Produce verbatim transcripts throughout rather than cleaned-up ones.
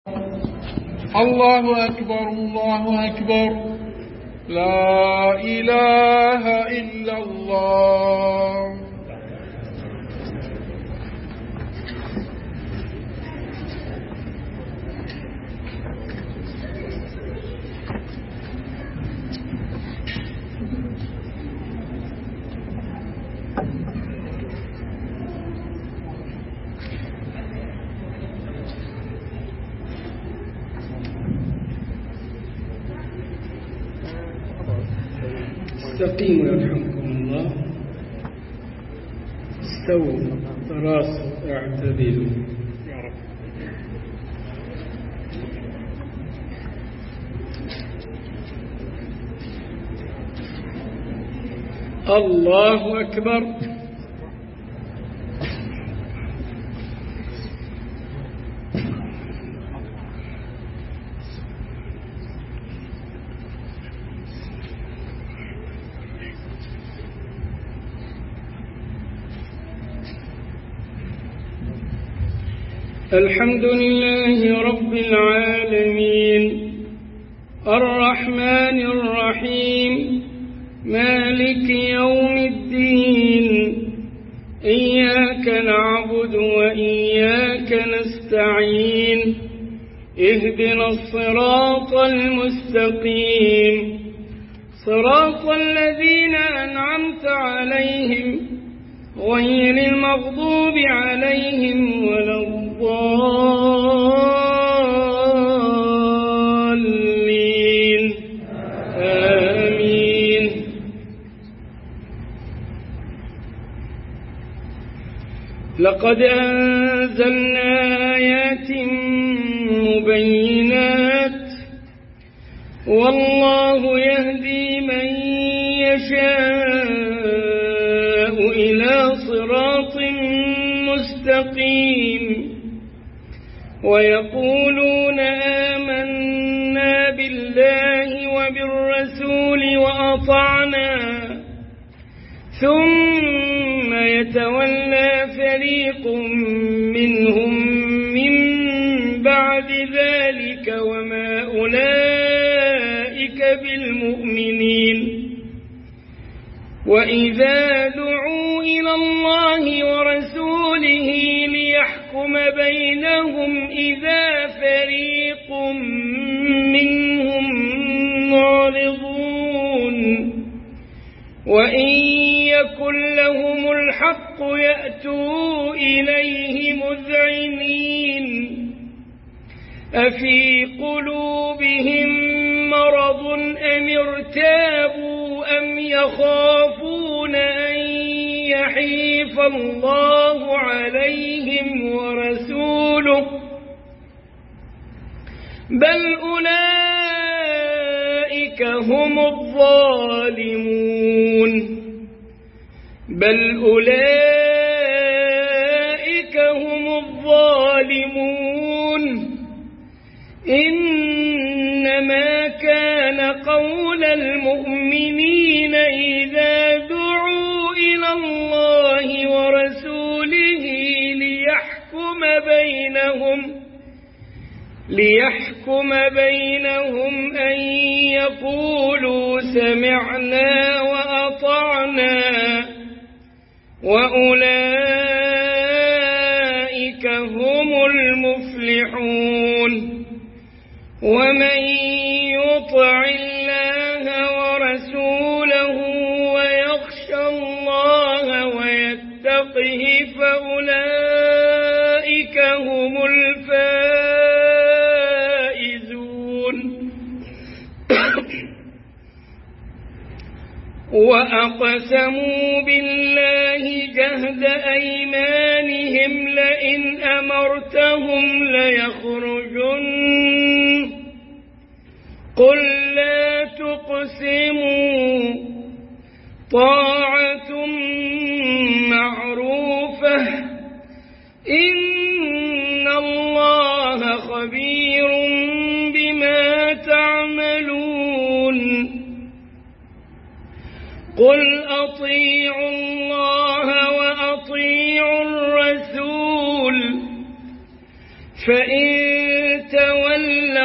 الله أكبر الله أكبر لا إله إلا الله. استقيموا يرحمكم الله. استووا تراصوا اعتدلوا يا رب. الله أكبر. الحمد لله رب العالمين الرحمن الرحيم مالك يوم الدين إياك نعبد وإياك نستعين اهدنا الصراط المستقيم صراط الذين أنعمت عليهم غير المغضوب عليهم ولا الضالين آمين. لقد أنزلنا آيات مبينات والله يهدي من يشاء إلى صراط مستقيم. ويقولون آمنا بالله وبالرسول وأطعنا ثم يتولى فريق منهم من بعد ذلك وما أولئك بالمؤمنين. وإذا دعوا إلى الله ورسوله ليحكم بينهم إذا فريق منهم معرضون وإن يكن لهم الحق يأتوا إليه مذعنين. أفي قلوبهم مرض أم ارتابوا أم يخافون أن يحيف الله عليهم ورسوله بل أولئك هم الظالمون بل أولئك هم الظالمون. إنما كان قول المؤمنين إذا دعوا إلى الله ورسوله ليحكم بينهم ليحكم بينهم أن يقولوا سمعنا وأطعنا وأولئك هم المفلحون. ومن يطع الله ورسوله ويخشى الله ويتقه فأولئك هم الفائزون. وأقسموا بالله جهد أيمانهم لئن أمرتهم ليخرجن قل لا تقسموا طاعة معروفة إن الله خبير بما تعملون. قل أطيعوا الله وأطيعوا الرسول فإن تولوا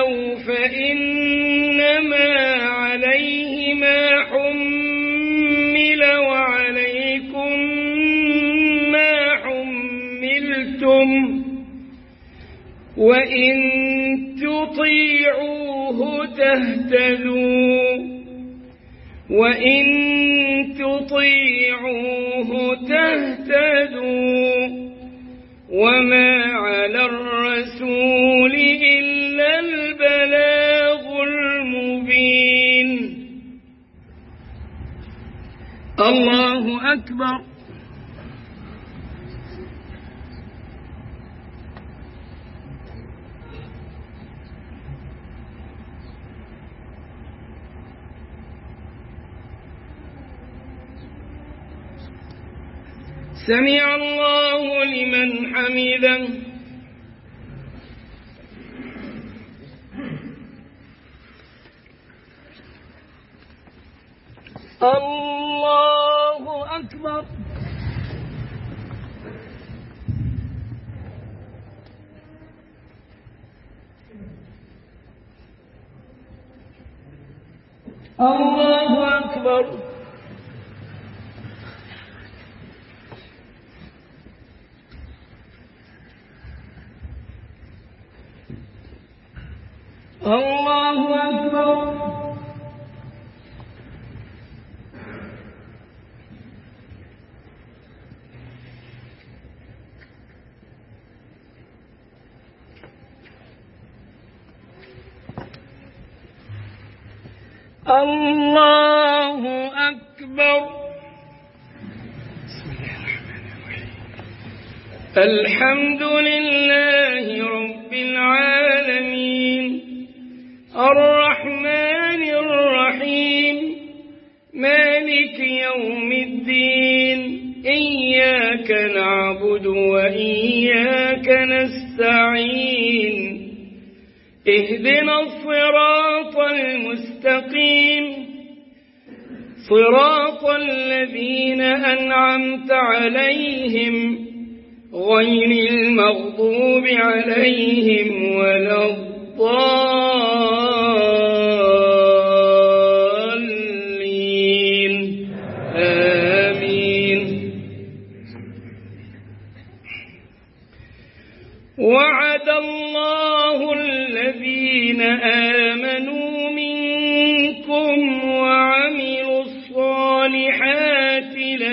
تولوا فإنما عليه ما حمل وعليكم ما حملتم وإن تطيعوه تهتدوا وإن تطيعوه تهتدوا وما على الرسول إلا البلاغ المبين. الله أكبر. سمع الله لمن حمده. الله أكبر. الله أكبر. الله أكبر. الله أكبر. بسم الله الرحمن الرحيم. الحمد لله رب العالمين الرحمن الرحيم مالك يوم الدين إياك نعبد وإياك نستعين اهدنا الصراط المستقيم صراط الذين أنعمت عليهم غير المغضوب عليهم ولا الضالين آمين. وعد الله الذين آمنوا منكم وعملوا الصالحات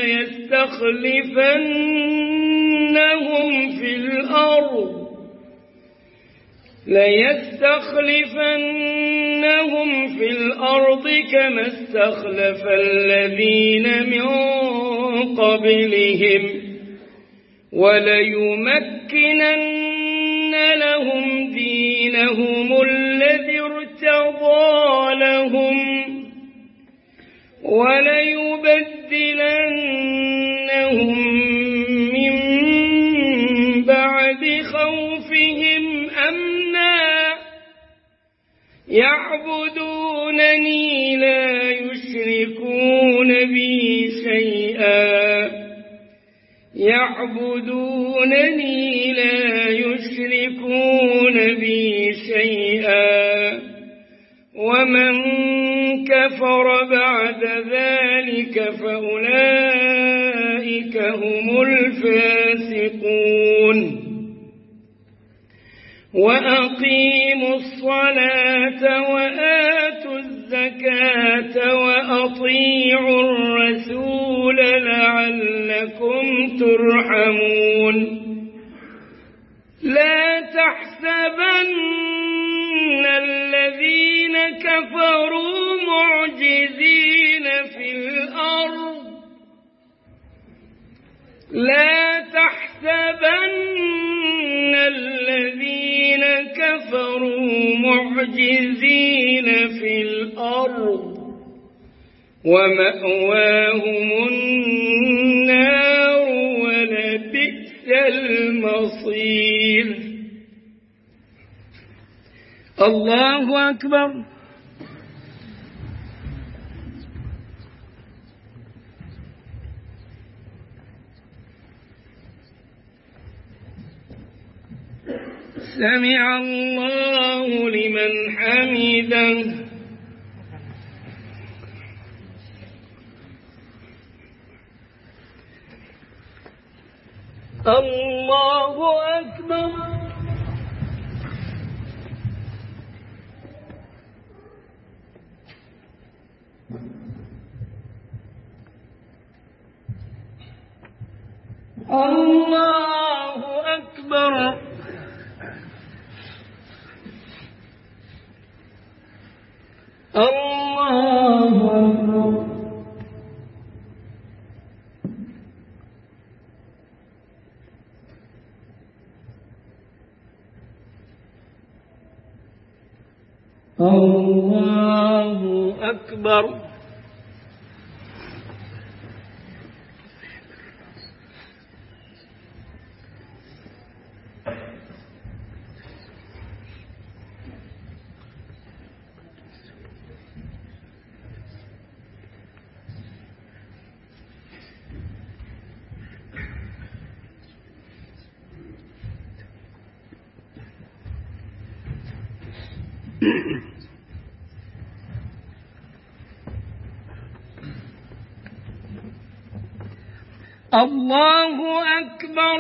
ليستخلفنهم في الأرض ليستخلفنهم في الأرض كما استخلف الذين من قبلهم وليمكنن لهم دينهم الذي ارتضى لهم وليبدلنهم من بعد خوفهم أمنا يعبدونني لا يشركون بي شيئا يعبدونني لا يشركون بي شيئا ومن كفر بعد ذلك فأولئك هم الفاسقون. وأقيموا الصلاة وآتوا الزكاة وأطيعوا الرسول لعلكم ترحمون. لا تحسبن الذين كفروا معجزين في الأرض لا تحسبن الذين كفروا معجزين في الأرض ومأواهم النار ولبئس المصير. الله أكبر. سمع الله لمن حميدا. الله أكبر. الله أكبر. الله أكبر. الله أكبر. الله أكبر.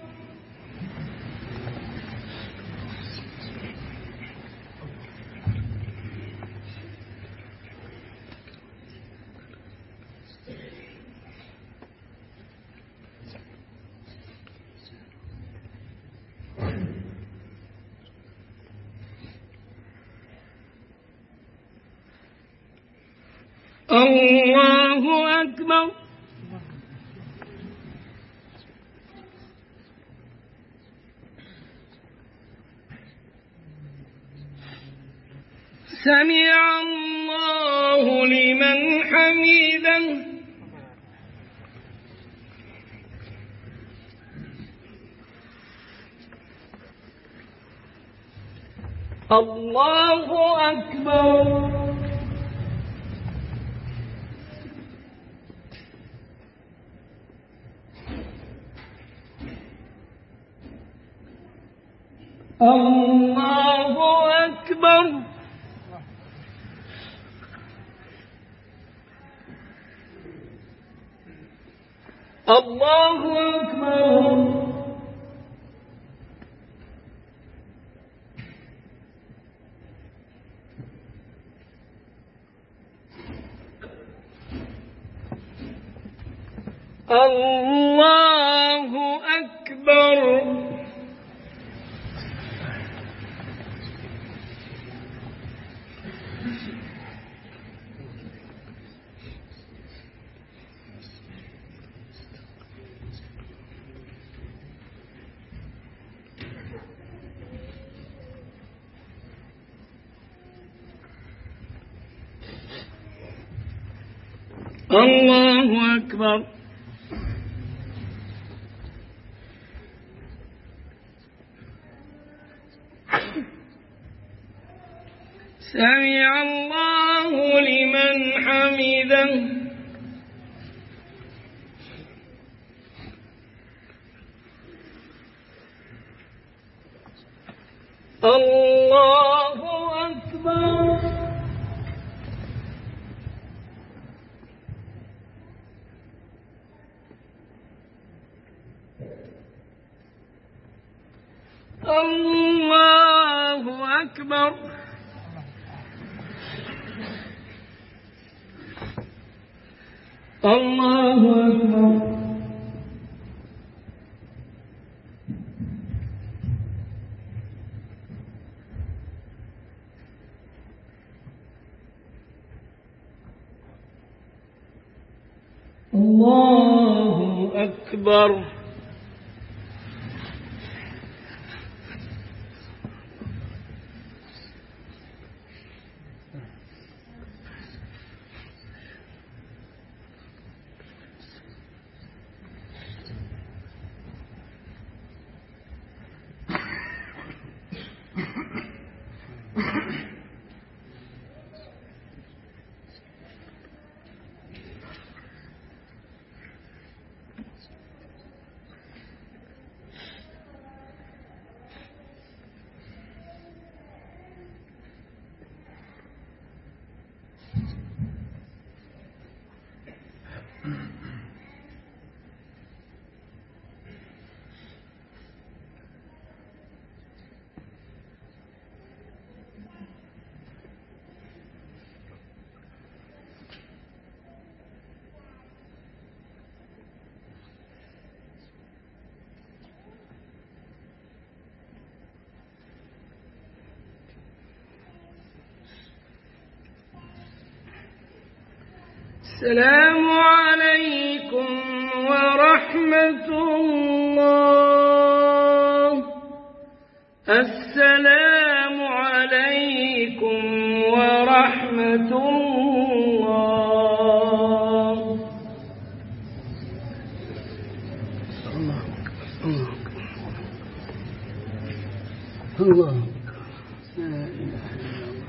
الله أكبر. سمع الله لمن حمده. الله أكبر. الله أكبر. الله أكبر. الله أكبر. الله أكبر. سمع الله لمن حمده. الله أكبر. الله أكبر. الله أكبر. الله أكبر. السلام عليكم ورحمة الله. السلام عليكم ورحمة الله. الله الله لا إله إلا الله.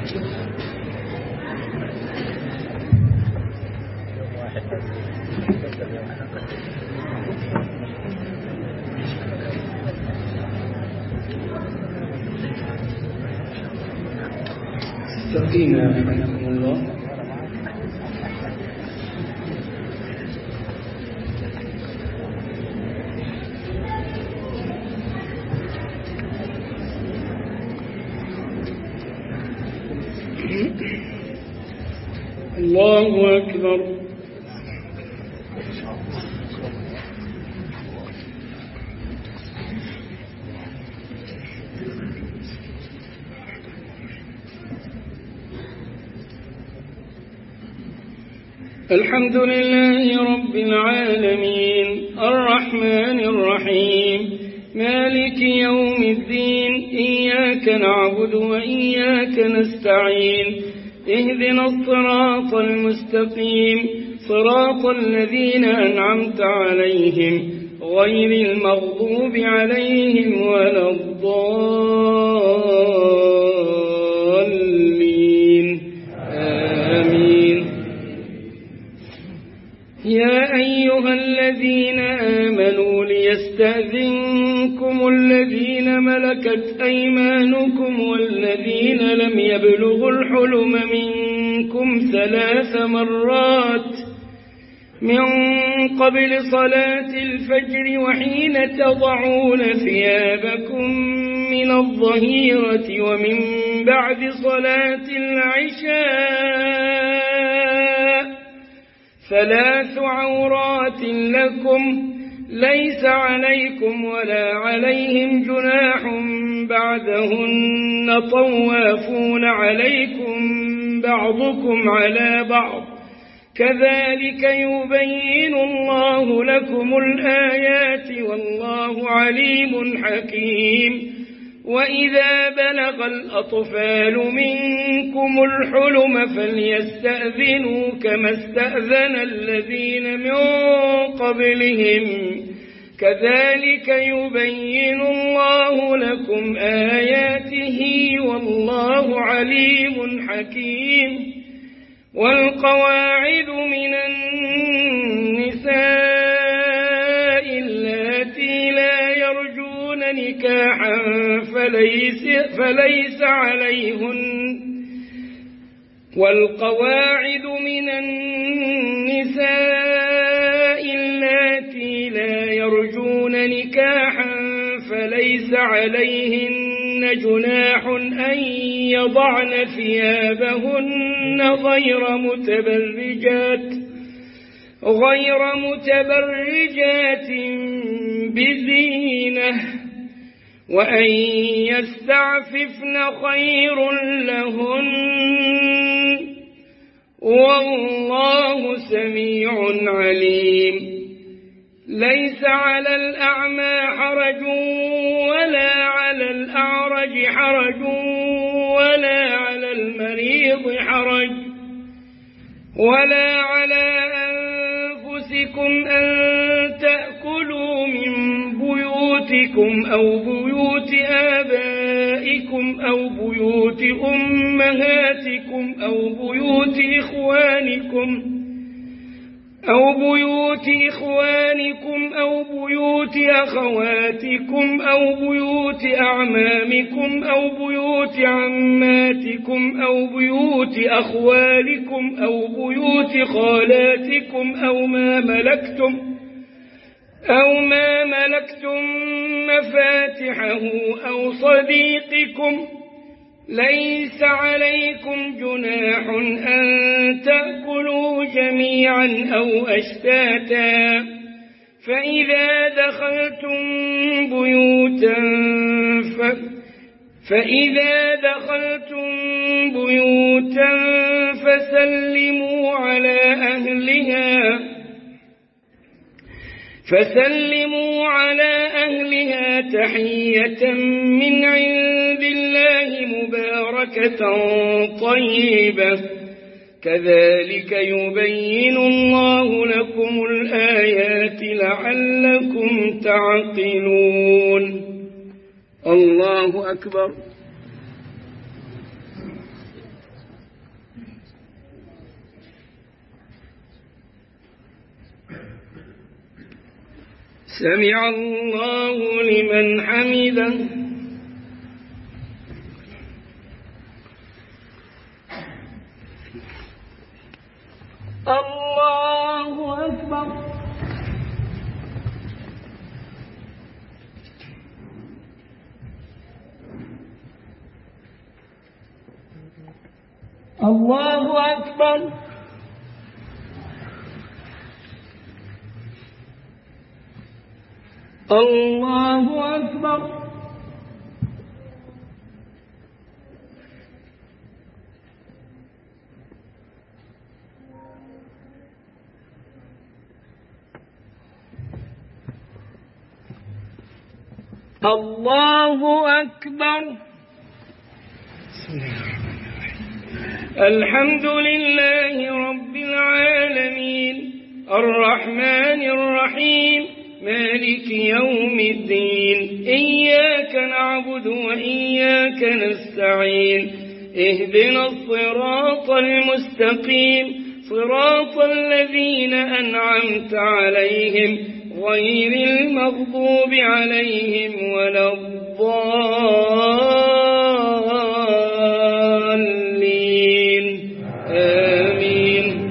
استقيموا رحمكم الله. الله أكبر. الحمد لله رب العالمين الرحمن الرحيم مالك يوم الدين إياك نعبد وإياك نستعين اهدنا الصراط المستقيم صراط الذين أنعمت عليهم غير المغضوب عليهم ولا الضالين آمين. يا أيها الذين آمنوا ليستأذنكم الذين ملكت أيمانكم والذين لم يبلغوا الحلم منكم ثلاث مرات من قبل صلاة الفجر وحين تضعون ثيابكم من الظهيرة ومن بعد صلاة العشاء ثلاث عورات لكم ليس عليكم ولا عليهم جناح بعدهن طوافون عليكم بعضكم على بعض كذلك يبين الله لكم الآيات والله عليم حكيم. وإذا بلغ الأطفال منكم الحلم فليستأذنوا كما استأذن الذين من قبلهم كذلك يبين الله لكم آياته والله عليم حكيم. والقواعد من النساء اللاتي لا يرجون نكاحا فليس, فليس عليهن والقواعد من النساء اللاتي لا يرجون نكاحا فليس عليهن جناح أن يضعن ثيابهن غير متبرجات غير متبرجات بزينة وأن يستعففن خير لهن والله سميع عليم. ليس على الأعمى حرج ولا على الأعرج حرج ولا على المريض حرج ولا على أنفسكم أن تأكلوا من بيوتكم أو بيوت آبائكم أو بيوت أمهاتكم أو بيوت إخوانكم أو بيوت إخوانكم أو بيوت أخواتكم أو بيوت أعمامكم أو بيوت عماتكم أو بيوت أخوالكم أو بيوت خالاتكم أو ما ملكتم أو ما ملكتم مفاتحه أو صديقكم. ليس عليكم جناح أن تأكلوا جميعا أو أشتاتا فإذا دخلتم بيوتا ف... فإذا دخلتم بيوتا فسلموا على أهلها فسلموا على أهلها تحية من عند الله مباركة طيبة كذلك يبين الله لكم الآيات لعلكم تعقلون. الله أكبر. سمع الله لمن حمده. الله أكبر. الله أكبر. الله أكبر. الله أكبر. الحمد لله رب العالمين الرحمن الرحيم مالك يوم الدين إياك نعبد وإياك نستعين اهدنا الصراط المستقيم صراط الذين أنعمت عليهم غير المغضوب عليهم ولا الضالين آمين.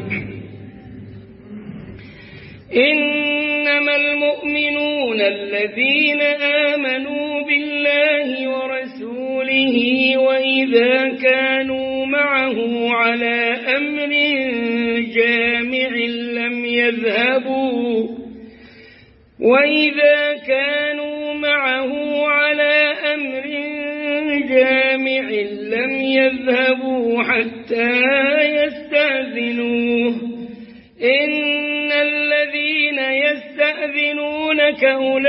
إنما المؤمنون الذين آمنوا بالله ورسوله وإذا كانوا معه على أمر جامع لم يذهبوا وإذا كانوا معه على أمر جامع لم يذهبوا حتى يستأذنوه إن الذين يستأذنونك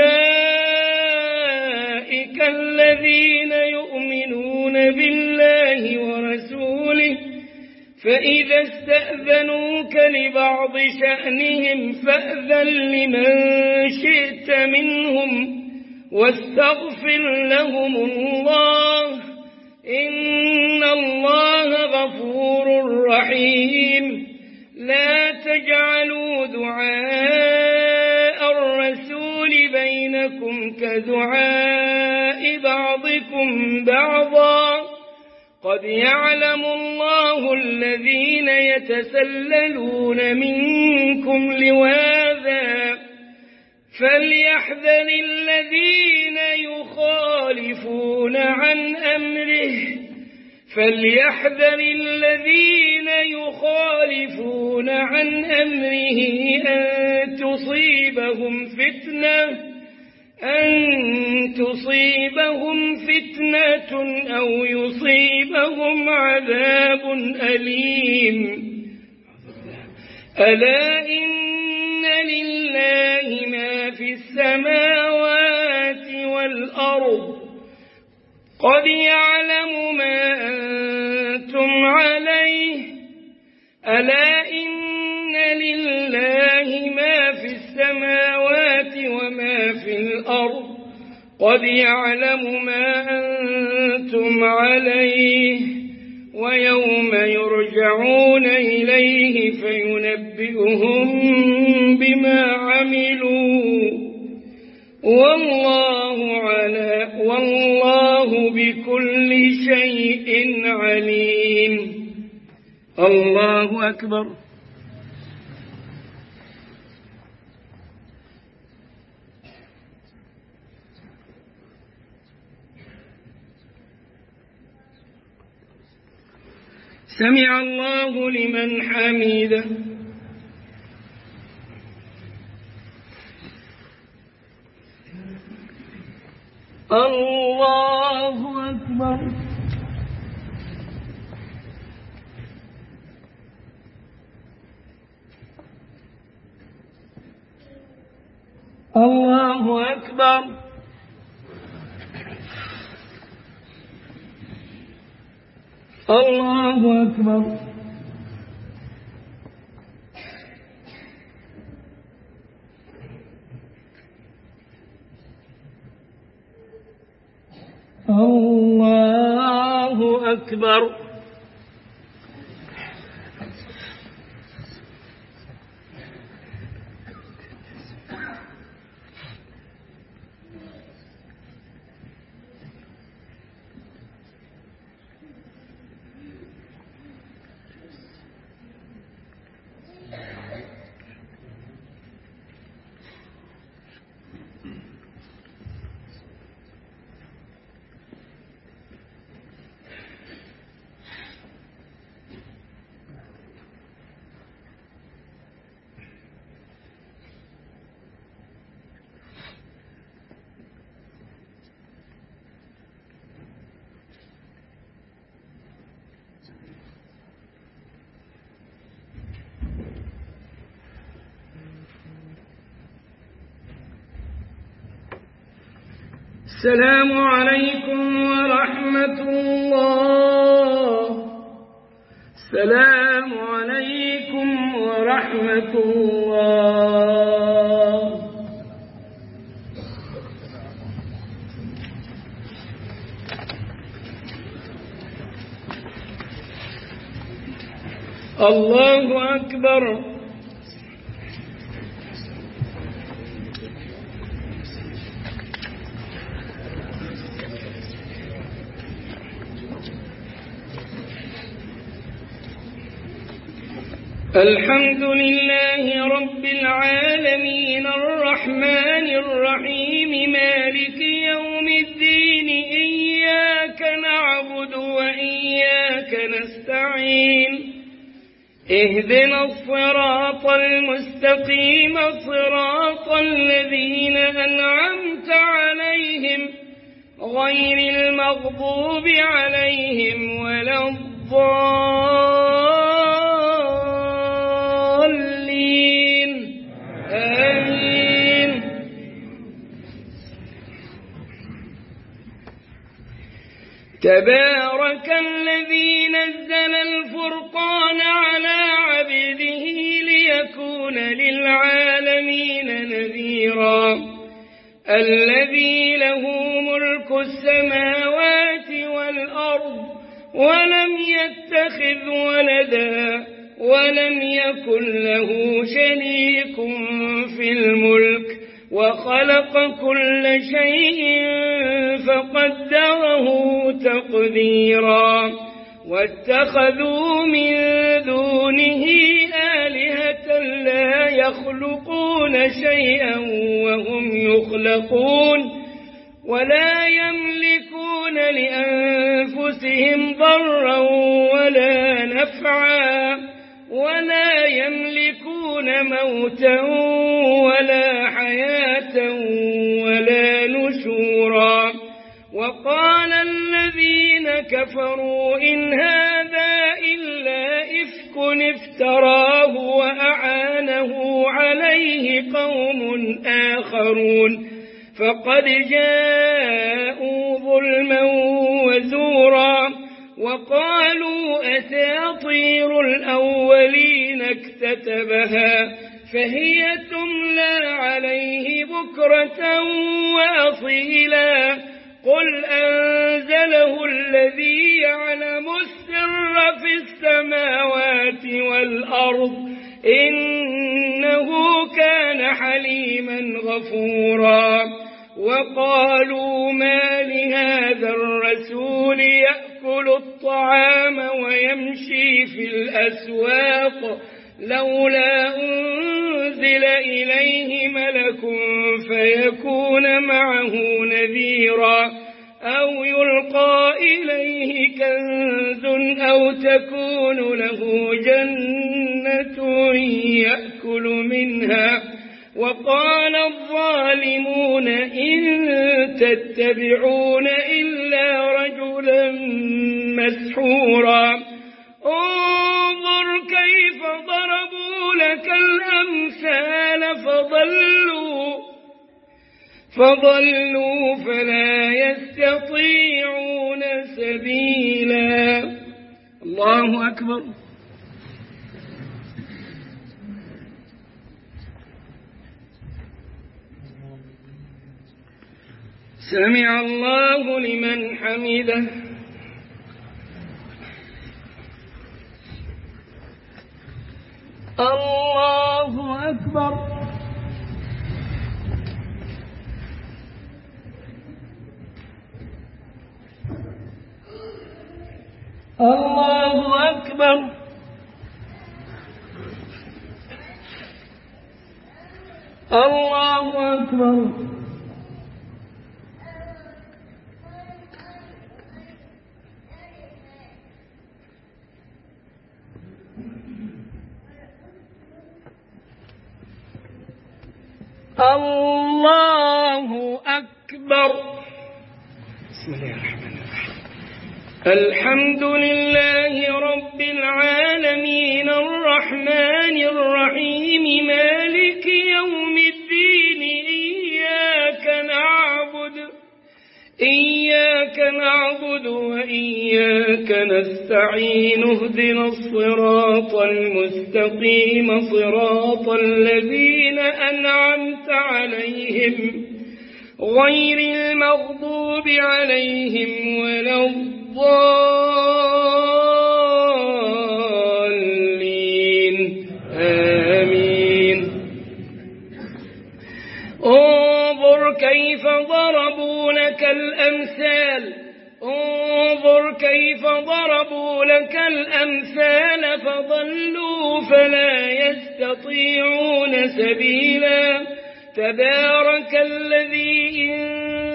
أولئك الذين يؤمنون بالله ورسوله فإذا استأذنوك لبعض شأنهم فأذن لمن شئت منهم واستغفر لهم الله إن الله غفور رحيم. لا تجعلوا دعاء الرسول بينكم كدعاء بعضكم بعضا قد يعلم الله الذين يتسللون منكم لواذا فليحذر الذين يخالفون عن أمره فليحذر الذين يخالفون عن أمره أن تصيبهم فتنة أن تصيبهم فتنة أو يصيبهم عذاب أليم. ألا إن لله ما في السماوات والأرض قد يعلم ما أنتم عليه ألا إن لله ما في السماوات وما في الأرض قد يعلم ما أنتم عليه ويوم يرجعون إليه فينبئهم بما عملوا والله على والله بكل شيء عليم. الله أكبر. سمع الله لمن حمده. الله أكبر. الله أكبر. الله أكبر. الله أكبر. السلام عليكم ورحمة الله. السلام عليكم ورحمة الله. الله أكبر. الحمد لله رب العالمين الرحمن الرحيم مالك يوم الدين إياك نعبد وإياك نستعين اهدنا الصراط المستقيم صراط الذين أنعمت عليهم غير المغضوب عليهم ولا الضالين آمين. تبارك الذي نزل الفرقان على عبده ليكون للعالمين نذيرا الذي له ملك السماوات والأرض ولم يتخذ ولدا ولم يكن له شريك في الملك وخلق كل شيء فقدره تقديرا واتخذوا من دونه آلهة لا يخلقون شيئا وهم يخلقون ولا يملكون لأنفسهم ضرا ولا نفعا ولا يملكون موتا ولا حياة ولا نشورا. وقال الذين كفروا إن هذا إلا إفك افتراه وأعانه عليه قوم آخرون فقد جاءوا ظلما وزورا وقالوا أساطير الأولين اكتتبها فهي تملى عليه بكرة وأصيلا قل أنزله الذي يعلم السر في السماوات والأرض إنه كان حليما غفورا. وقالوا ما لهذا الرسول يأكل الطعام ويمشي في الأسواق لولا أنزل إليه ملك فيكون معه نذيرا أو يلقى إليه كنز أو تكون له جنة يأكل منها. وقال الظالمون إن تتبعون إلا رجلا مسحورا. انظر كيف ضربوا لك الأمثال فضلوا فضلوا فلا يستطيعون سبيلا. الله أكبر. سمع الله لمن حمده. الله أكبر. الله أكبر. الله أكبر. الله أكبر. بسم الله الرحمن الرحيم. الحمد لله رب العالمين الرحمن الرحيم مالك يوم الدين إياك نعبد نعبد وإياك نستعين اهدنا الصراط المستقيم صراط الذين أنعمت عليهم غير المغضوب عليهم ولا الضالين آمين. انظر كيف ضربوا لك الأمثال انظر كيف ضربوا لك الأمثال فضلوا فلا يستطيعون سبيلا. تبارك الذي إن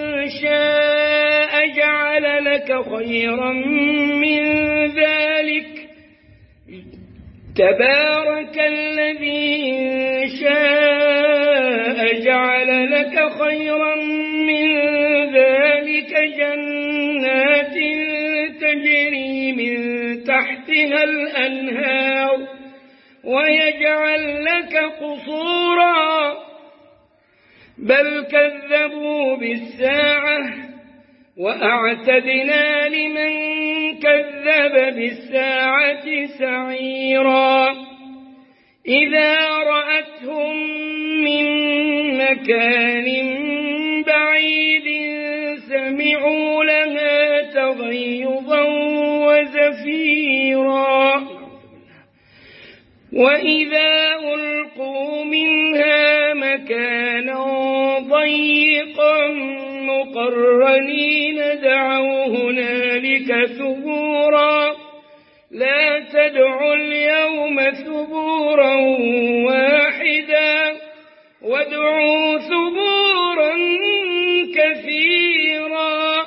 شاء جعل لك خيرا من ذلك تبارك الذي إن شاء جعل لك خيرا من ذلك جنات تجري من تحتها الأنهار ويجعل لك قصورا بل كذبوا بالساعة وأعتدنا لمن كذب بالساعة سعيرا. إذا رأتهم من مكان بعيد سمعوا لها تغيظا وزفيرا وإذا ألقوا منها مكانا ضيقا مقرنين دعوا هنالك ثبورا لا تدعوا اليوم ثبورا واحدا وادعوا ثبورا كثيرا.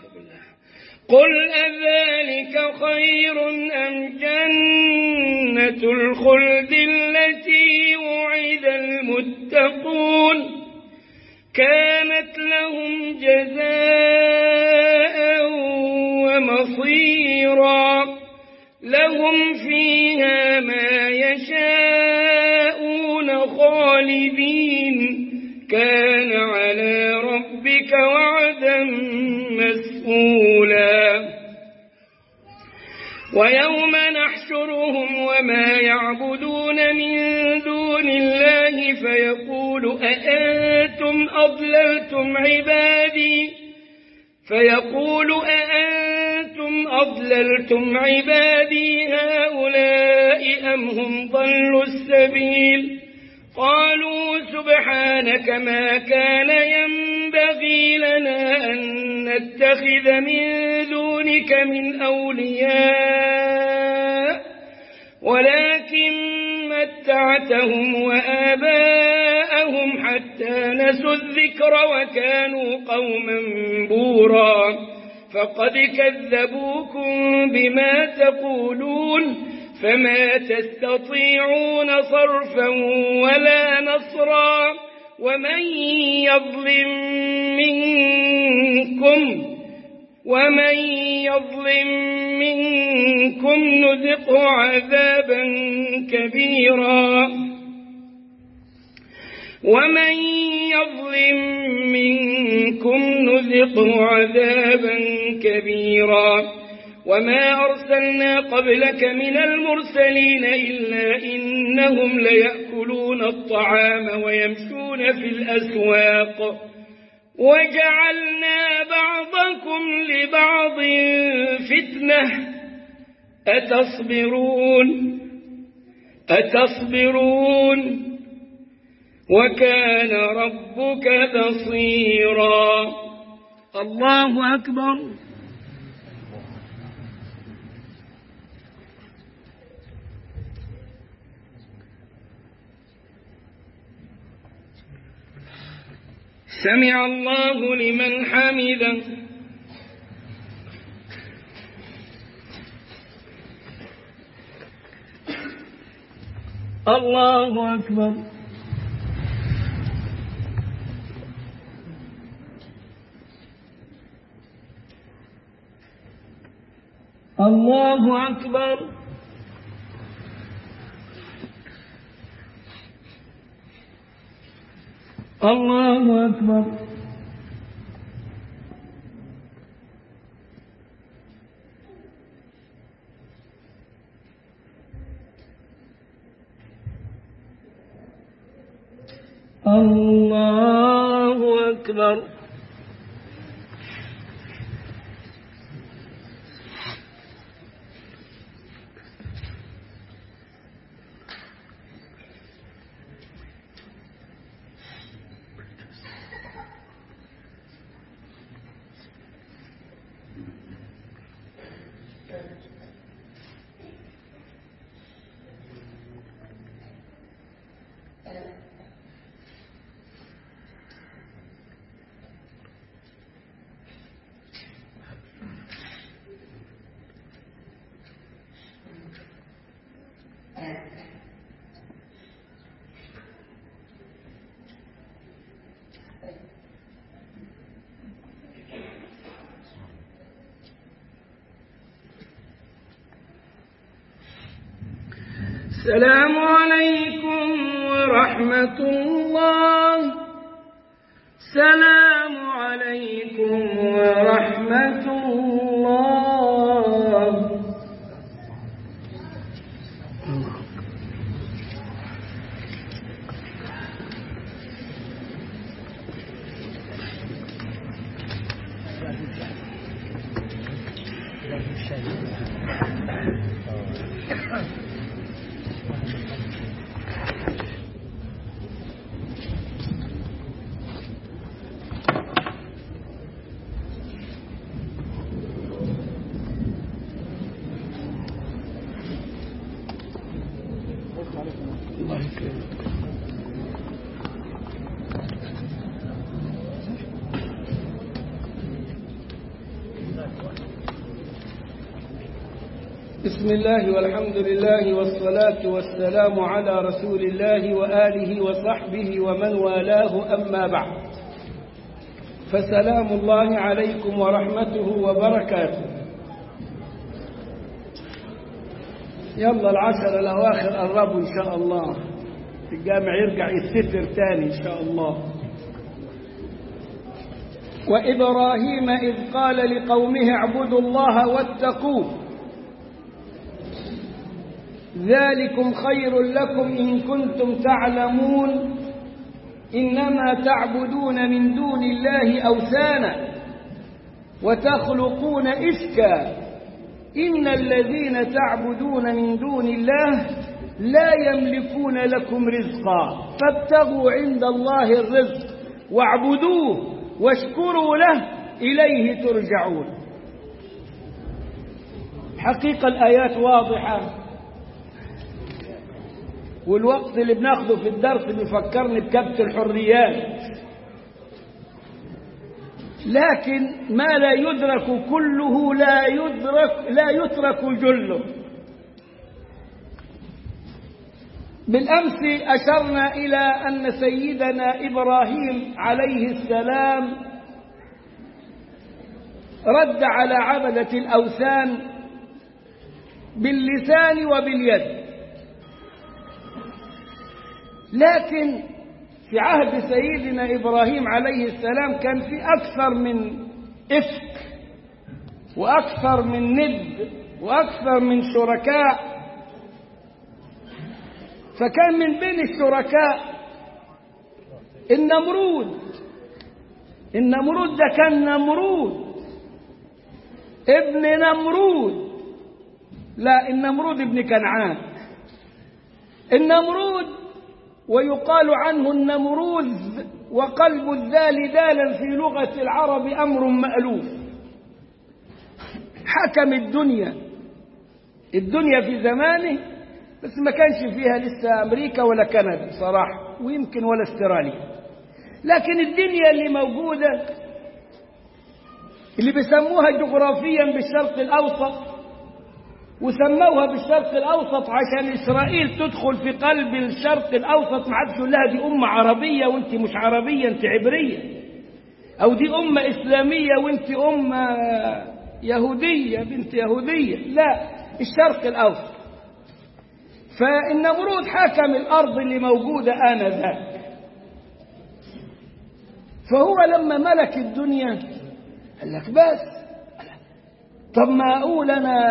قل أذلك خير أم جنة الخلد التي وعد المتقون كانت لهم جزاء ومصيرا لهم فيها ما يشاءون خالدين كان على ربك وعدا مسئولا. ويوم نحشرهم وما يعبدون من دون الله فيقول أأنتم أضللتم عبادي فيقول أأنتم أضللتم عبادي هؤلاء أم هم ضلوا السبيل قالوا سبحانك ما كان ينبغي لنا أن نتخذ من دونك من أولياء ولكن متعتهم وآباءهم حتى نسوا الذكر وكانوا قوما بورا فقد كذبوكم بما تقولون فما تستطيعون صرفا ولا نصرا ومن يظلم منكم ومن يظلم منكم نذقه عذابا كبيرا ومن يظلم منكم نذقه عذابا كبيرا. وما أرسلنا قبلك من المرسلين إلا إنهم ليأكلون الطعام ويمشون في الأسواق وجعلنا بعضكم لبعض فتنة أتصبرون أتصبرون وكان ربك بصيرا. الله أكبر. سمع الله لمن حمده. الله أكبر. الله أكبر. الله أكبر. الله أكبر. السلام عليكم ورحمة الله. السلام عليكم ورحمة الله. بسم الله والحمد لله والصلاة والسلام على رسول الله وآله وصحبه ومن والاه، أما بعد، فسلام الله عليكم ورحمته وبركاته. يلا العشر الأواخر قربوا إن شاء الله، الجامع يرجع يستتر تاني إن شاء الله. وإبراهيم إذ قال لقومه اعبدوا الله واتقوه ذلكم خير لكم إن كنتم تعلمون إنما تعبدون من دون الله أوثانا وتخلقون إفكا إن الذين تعبدون من دون الله لا يملكون لكم رزقا فابتغوا عند الله الرزق واعبدوه واشكروا له إليه ترجعون. حقيقة الآيات واضحة، والوقت اللي بناخده في الدرس بيفكرني بكبت الحريات، لكن ما لا يدرك كله لا يدرك لا يترك جله. بالأمس أشرنا إلى أن سيدنا إبراهيم عليه السلام رد على عبدة الأوثان باللسان وباليد، لكن في عهد سيدنا إبراهيم عليه السلام كان في أكثر من إفك وأكثر من ند وأكثر من شركاء. فكان من بين الشركاء النمرود. النمرود ده كان نمرود ابن نمرود، لا النمرود ابن كنعان. النمرود ويقال عنه النمروذ، وقلب الذال دالا في لغة العرب أمر مألوف. حكم الدنيا الدنيا في زمانه، بس ما كانش فيها لسه أمريكا ولا كندا صراحة، ويمكن ولا استراليا، لكن الدنيا اللي موجودة اللي بيسموها جغرافيا بالشرق الأوسط، وسموها بالشرق الأوسط عشان إسرائيل تدخل في قلب الشرق الأوسط، ما عادش يقول لها دي أمة عربية وانت مش عربية انت عبرية، أو دي أمة إسلامية وانت أمة يهودية بنت يهودية، لا الشرق الأوسط. فالنمرود حكم الأرض اللي موجودة آنذاك. فهو لما ملك الدنيا قال لك بس، طب ما أقول أنا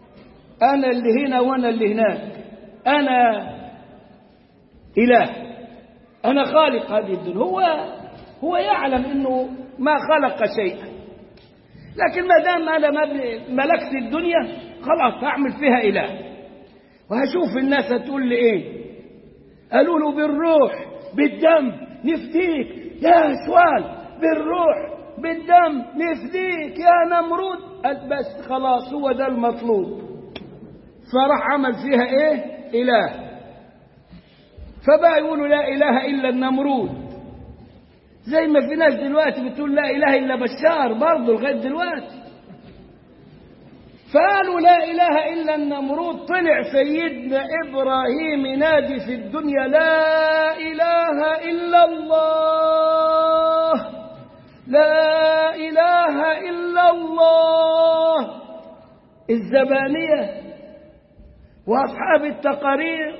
أنا اللي هنا وأنا اللي هناك، أنا إله أنا خالق هذه الدنيا. هو هو يعلم أنه ما خلق شيئا، لكن ما دام أنا ملكت الدنيا خلاص هعمل فيها إله، وهشوف الناس هتقول لي إيه. قالوا له بالروح بالدم نفديك يا سؤال، بالروح بالدم نفديك يا نمرود. قال بس خلاص هو ده المطلوب، فراح عمل فيها إيه؟ إله. فبقى يقولوا لا إله إلا النمرود، زي ما في ناس دلوقتي بتقول لا إله إلا بشار برضه لغاية دلوقتي. فقالوا لا إله إلا النمرود. طلع سيدنا إبراهيم ينادي في الدنيا لا إله إلا الله، لا إله إلا الله. الزبانية وأصحاب التقارير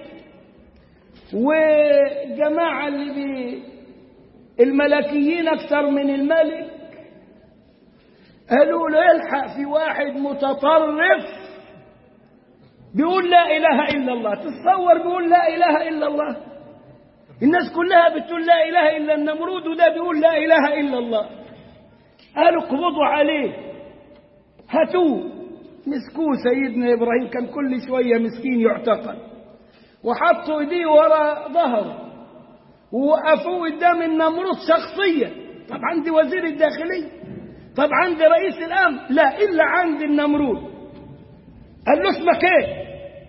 وجماعة اللي بي الملكيين أكثر من الملك قالوا له الحق في واحد متطرف بيقول لا إله إلا الله. تتصور بيقول لا إله إلا الله؟ الناس كلها بتقول لا إله إلا النمرود وده بيقول لا إله إلا الله. قالوا اقبضوا عليه هاتوه. مسكوه سيدنا إبراهيم، كان كل شوية مسكين يعتقل، وحطوا ايديه وراء ظهره ووقفوه قدام النمرود شخصيا. طب عندي وزير الداخلية، طب عندي رئيس الأمن، لا إلا عند النمرود. قال له اسمك ايه؟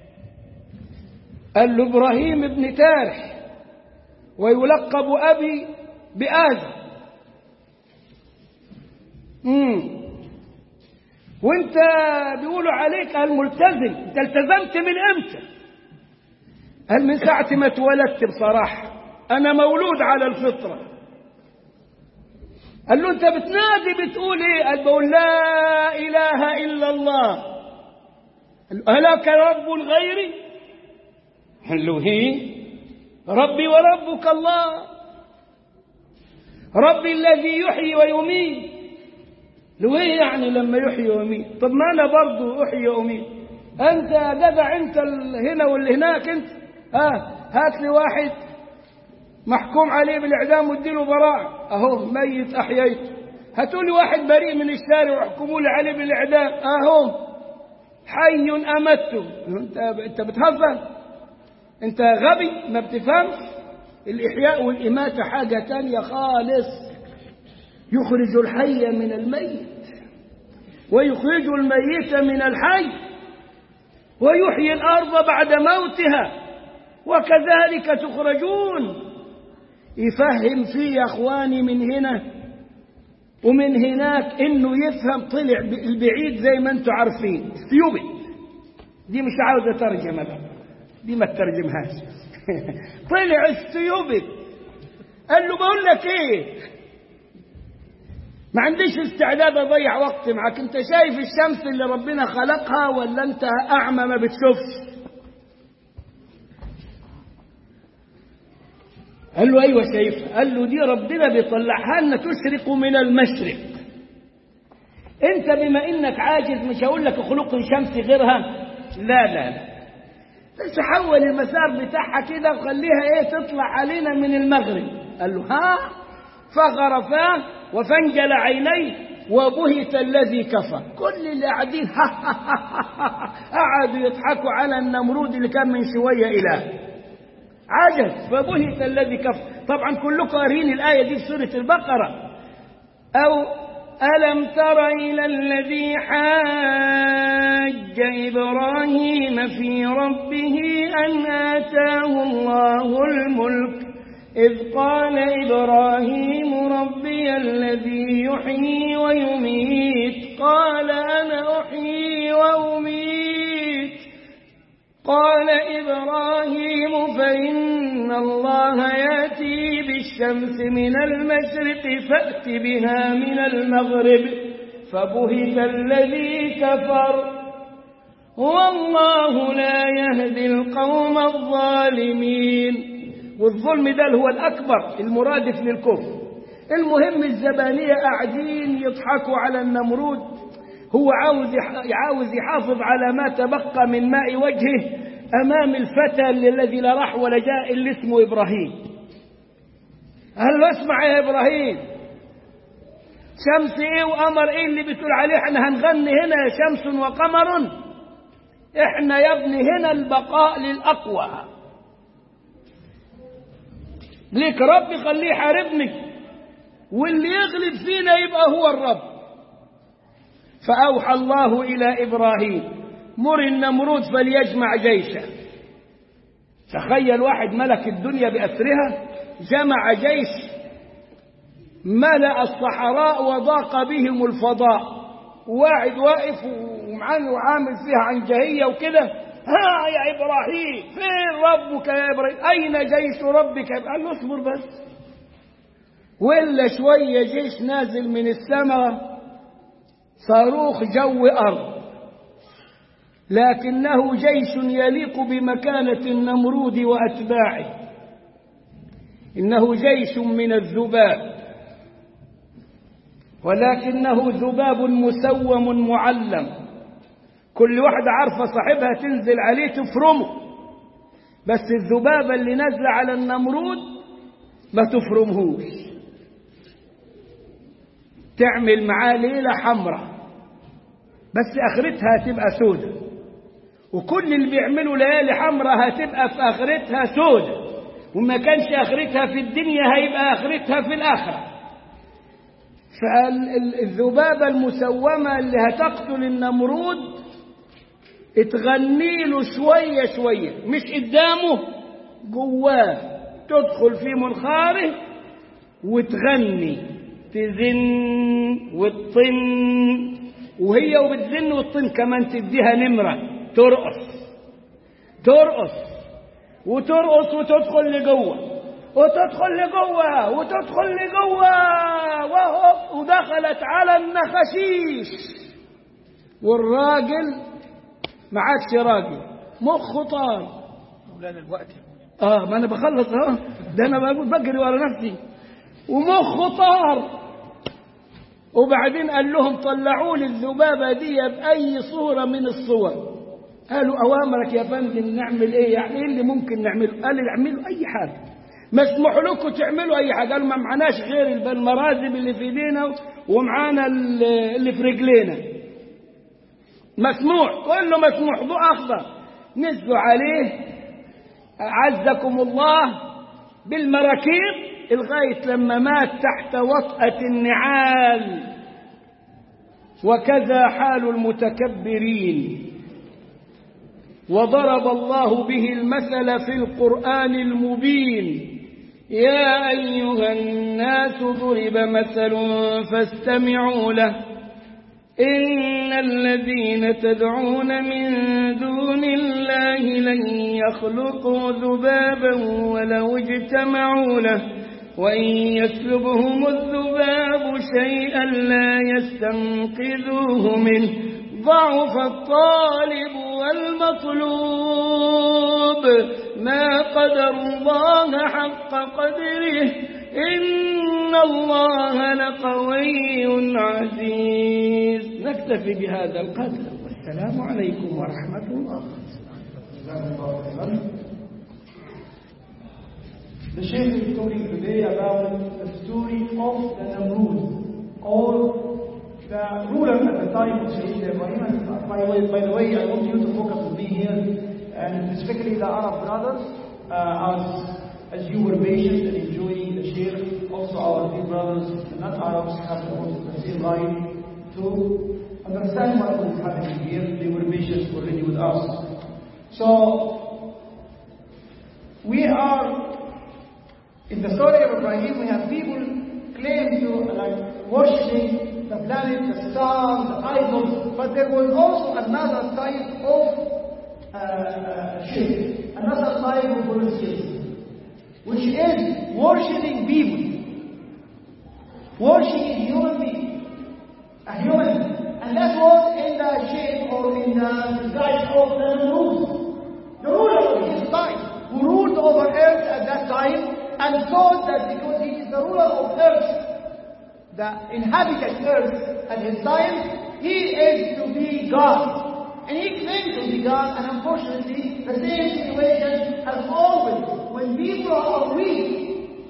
قال له إبراهيم ابن تارح ويلقب أبي بآزر. امم وانت بيقولوا عليك الملتزم، انت التزمت من امتى؟ قال من ساعة ما اتولدت بصراحة، أنا مولود على الفطرة. قال له أنت بتنادي بتقول إيه؟ قال بقول لا إله إلا الله. قال له ألك رب غيري؟ قال له هي ربي وربك الله، ربي الذي يحيي ويميت. له ايه يعني لما يحيي ويميت؟ طب ما أنا برضو أحيي وأميت. أنت يا جدع أنت هنا واللي هناك أنت. ها هات لي واحد محكوم عليه بالإعدام واديله براءة، أهو ميت أحييته. هاتوا لي واحد بريء من الشارع وحكموا لي عليه بالإعدام، أهو حي أمته. أنت أنت بتهزر؟ أنت غبي ما بتفهمش. الإحياء والإماتة حاجة تانية خالص. يخرج الحي من الميت ويخرج الميت من الحي ويحيي الأرض بعد موتها وكذلك تخرجون. يفهم فيه يا أخواني من هنا ومن هناك إنه يفهم. طلع البعيد زي ما أنتم عارفين ستيوبد، دي مش عاوزة ترجمة بقى، دي ما تترجمهاش. طلع ستيوبد. قال له بقول لك إيه، ما عنديش استعداد أضيع وقت معك. أنت شايف الشمس اللي ربنا خلقها ولا أنت أعمى ما بتشوفش؟ قال له أيوة شايفها. قال له دي ربنا بيطلعها لنا تشرق من المشرق. أنت بما إنك عاجز مش هقول لك خلق الشمس غيرها، لا لا لا، بس حول المسار بتاعها كده وخليها إيه تطلع علينا من المغرب. قال له ها، فغرفاه وفنجل عينيه وبهت الذي كفر. كل اللي قاعدين قعدوا يضحكوا على النمرود اللي كان من شوية إله. عجز فبهت الذي كفر. طبعا كلكم قارين الآية دي في سورة البقرة. أو ألم تر إلى الذي حاج إبراهيم في ربه أن آتاه الله الملك إذ قال إبراهيم ربي الذي يحيي ويميت قال أنا أحيي وأميت قال إبراهيم فإن الله يأتي بالشمس من المشرق فأت بها من المغرب فبهت الذي كفر والله لا يهدي القوم الظالمين. والظلم ده هو الأكبر المرادف للكفر. المهم الزبانية قاعدين يضحكوا على النمرود. هو عاوز عاوز يحافظ على ما تبقى من ماء وجهه أمام الفتى الذي لا راح ولا جاء اللي اسمه إبراهيم. قال له اسمع يا إبراهيم، شمس إيه وقمر إيه اللي بتقول عليه احنا هنغني هنا يا شمس وقمر؟ احنا يا ابني هنا البقاء للأقوى، ليك رب خليه يحاربني واللي يغلب فينا يبقى هو الرب. فأوحى الله إلى إبراهيم مر النمرود فليجمع جيشه. تخيل واحد ملك الدنيا بأسرها جمع جيش ملأ الصحراء وضاق بهم الفضاء، واحد واقف ومعاني وعامل فيها عنجهية وكده، ها يا إبراهيم فين ربك يا إبراهيم؟ أين جيش ربك؟ قال له اصبر بس. ولا شوية جيش نازل من السماء صاروخ جو أرض، لكنه جيش يليق بمكانة النمرود وأتباعه. إنه جيش من الذباب، ولكنه ذباب مسوم معلم، كل واحدة عارفة صاحبها تنزل عليه تفرمه، بس الذبابة اللي نازلة على النمرود ما تفرمهوش، تعمل معاه ليلة حمراء بس آخرتها هتبقى سودة، وكل اللي بيعملوا ليالي حمراء هتبقى في آخرتها سودة، وما كانش آخرتها في الدنيا هيبقى آخرتها في الآخرة. فالذبابة المسومة اللي هتقتل النمرود تغني له شوية شوية، مش قدامه، جواه، تدخل في منخاره وتغني، تزن وتطن، وهي وبتزن وتطن كمان تديها نمرة، ترقص ترقص وترقص وتدخل لجوه وتدخل لجوه وتدخل لجوه، وهو ودخلت على النخشيش، والراجل ما عادش راجل، مخه طار. مولانا الوقت اه ما انا بخلص اه، ده انا بقول بجري ورا نفسي، ومخه طار. وبعدين قال لهم طلعوا لي الذبابه دي باي صوره من الصور. قالوا اوامرك يا فندم، نعمل ايه يعني؟ ايه اللي ممكن نعمله؟ قال اعملوا اي حاجه، مسموح لكم تعملوا اي حاجه. قالوا ما معناش غير المرازب اللي في ايدينا ومعانا اللي في رجلينا، مسموح، كله مسموح، ضوء اخضر. نزلوا عليه عزكم الله بالمراكيب لغايه لما مات تحت وطأة النعال. وكذا حال المتكبرين، وضرب الله به المثل في القرآن المبين. يا أيها الناس ضرب مثل فاستمعوا له، إن الذين تدعون من دون الله لن يخلقوا ذبابا ولو اجتمعوا له، وإن يسلبهم الذباب شيئا لا يستنقذوه منه، ضعف الطالب والمطلوب، ما قدر الله حق قدره، إن الله لقوي عزيز. نكتفي بهذا القدر، والسلام عليكم ورحمة الله. The Shaykh is talking today about the story of the Namrud, or the ruler at the time of Sayyidina Ibrahim. By the way, by the way, I want you to focus on me here, and specifically the Arab brothers, uh, as as you were patient and enjoying the Shaykh. Also, our big brothers, the not Arabs, have also the same right to understand what is happening here. They were patient already with us. So we are. In the story of Ibrahim, we have people claim to like worshiping the planet, the stars, the idols, but there was also another type of uh, shirk, another type of religion, which is worshiping people, worshiping human beings, a human, and that was in the shape or in the guise of the Namrud, the ruler of his time, who ruled over earth at that time, and thought that because he is the ruler of earth, the inhabited earth at his time, he is to be God. And he claimed to be God, and unfortunately, the same situation has always, when people are weak,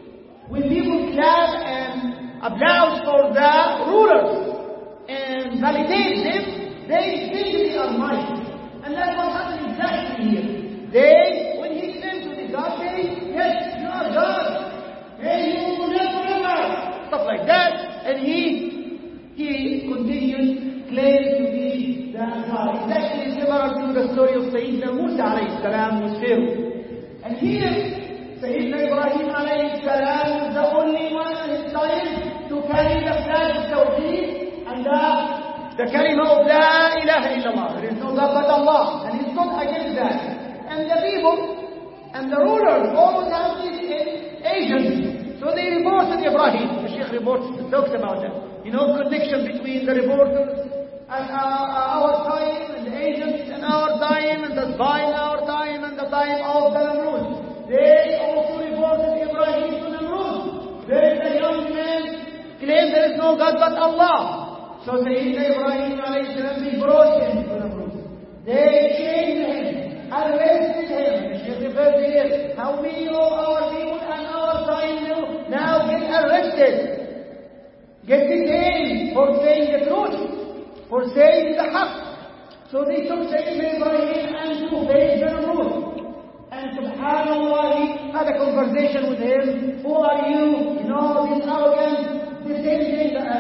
when people clap and applause for the rulers and validate them, they think they are mighty. And that's what happened exactly here. They, when he came to the God, they, yes, you are God. Hey, you will never, never. Stuff like that. And he, he continued claiming to be the God. Exactly similar to the story of Sayyidina Musa alayhi salam with Pharaoh. And here, Sayyidina Ibrahim alayhi salam is the only one in his time to carry the flag of Tawheed and the, the kalima of La ilaha illallah. There is no God but Allah. And he's not against that. And the people and the rulers always have these agents. So they reported Ibrahim. The Sheikh reports, talks about that. You know, connection between the reporters and our, our time and the agents and our time and the spy in our time and the time of the Namrud. They also reported Ibrahim to Namrud. There is a young man claimed there is no God but Allah. So Sayyidina Ibrahim alayhi salam, they brought him to Namrud. They chained him, arrested him. The Shaykh refers here, how many of our people and our time now get arrested, get detained for saying the truth, for saying the haqq. So they took Sayyidina Ibrahim and to face the Namrud. And subhanAllah, he had a conversation with him. Who are you? You know, this arrogant, this thing, uh,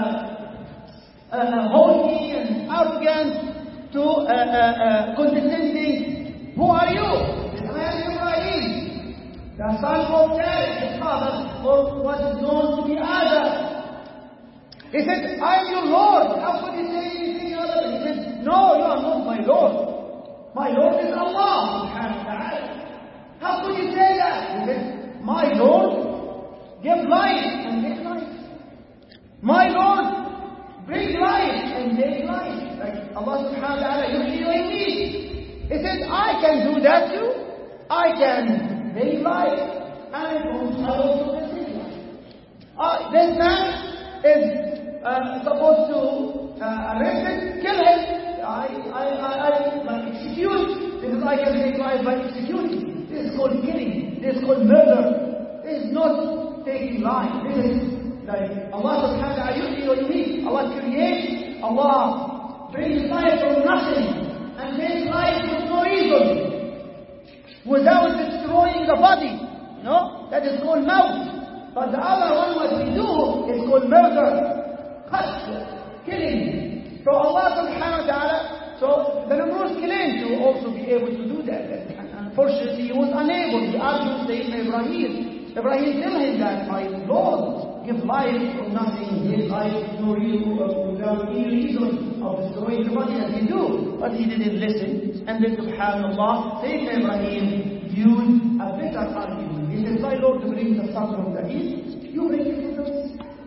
uh, uh, haughty and arrogant to uh, uh, uh, condescending. Who are you? This man Ibrahim, the son of Terah, his father, or what is known to be Adam. He said, I am your Lord. How could you say anything other? He said, no, you are not my Lord. My Lord is Allah subhanahu wa ta'ala. How could you say that? He said, my Lord give life and take life. My Lord bring life and take life. Like Allah subhanahu wa ta'ala, yuhyi wa yumeet. He said, I can do that too. I can make life and also take life. Uh, this man is uh, supposed to uh, arrest him, kill him. I, I, I, I like execute, because I can take life by executing. This is called killing. This is called murder. This is not taking life. This is like Allah subhanahu wa ta'ala, yuhyi wa yumeet. Allah creates, Allah brings life from nothing and takes life for no reason, without destroying the body. You know, that is called maut. But the other one, what we do, is called murder, qatl, killing. So Allah subhanahu wa ta'ala, so the Namrud claimed to also be able to do that. And unfortunately, he was unable. He argued Sayyidina Ibrahim. Ibrahim tell him that, my Lord, give life from nothing. Give life no reason, without any reason of destroying the body as he do. But he didn't listen. And then subhanAllah, Sayyidina Ibrahim used a better argument. He said, my Lord, to bring the sun from the east, you bring it from the west.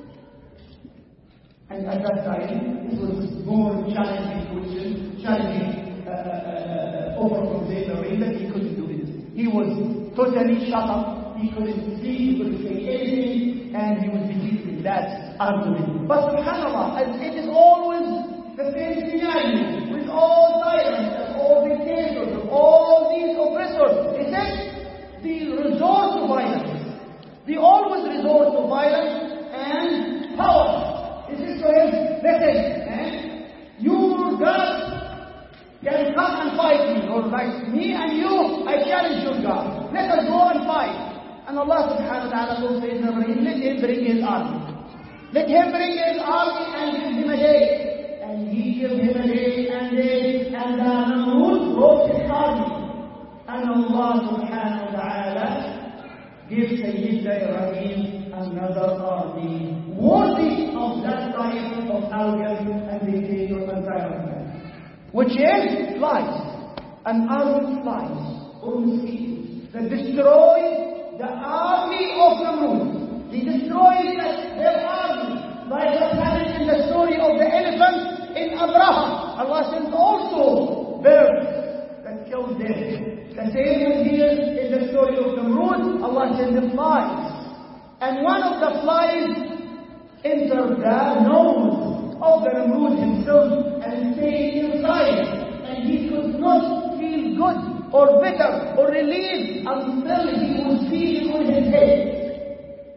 And at that time, it was more challenging question, challenging uh, uh, offer from Sayyidina Ibrahim that he couldn't do it. He was totally shut up. He couldn't speak, he couldn't say anything, and he was defeated in that argument. But subhanAllah, it is always the same scenario, with all tyrants and all dictators and all these oppressors. It says, they resort to violence. They always resort to violence and power. This is to him, listen, eh? You God can come and fight me, or like me and you, I challenge you God. Let us go and fight. And Allah subhanahu wa ta'ala told Sayyidina Ibrahim, let him bring his army. Let him bring his army and give him a day. And he gave him a day and day, and the Namrud brought his army. And Allah subhanahu wa ta'ala gave Sayyidina Ibrahim another army, worthy of that type of arrogance and dictator and tyrant, which is lies, an army of lies, or mosquitoes, that destroys the army of Namrud. They destroyed their army, like what happened in the story of the elephant in Abraham. Allah sent also birds that killed them. The same here in the story of Namrud, Allah sent the flies. And one of the flies entered the nose of the Namrud himself and stayed inside. And he could not feel good or better or relieved until he was feeling on his head.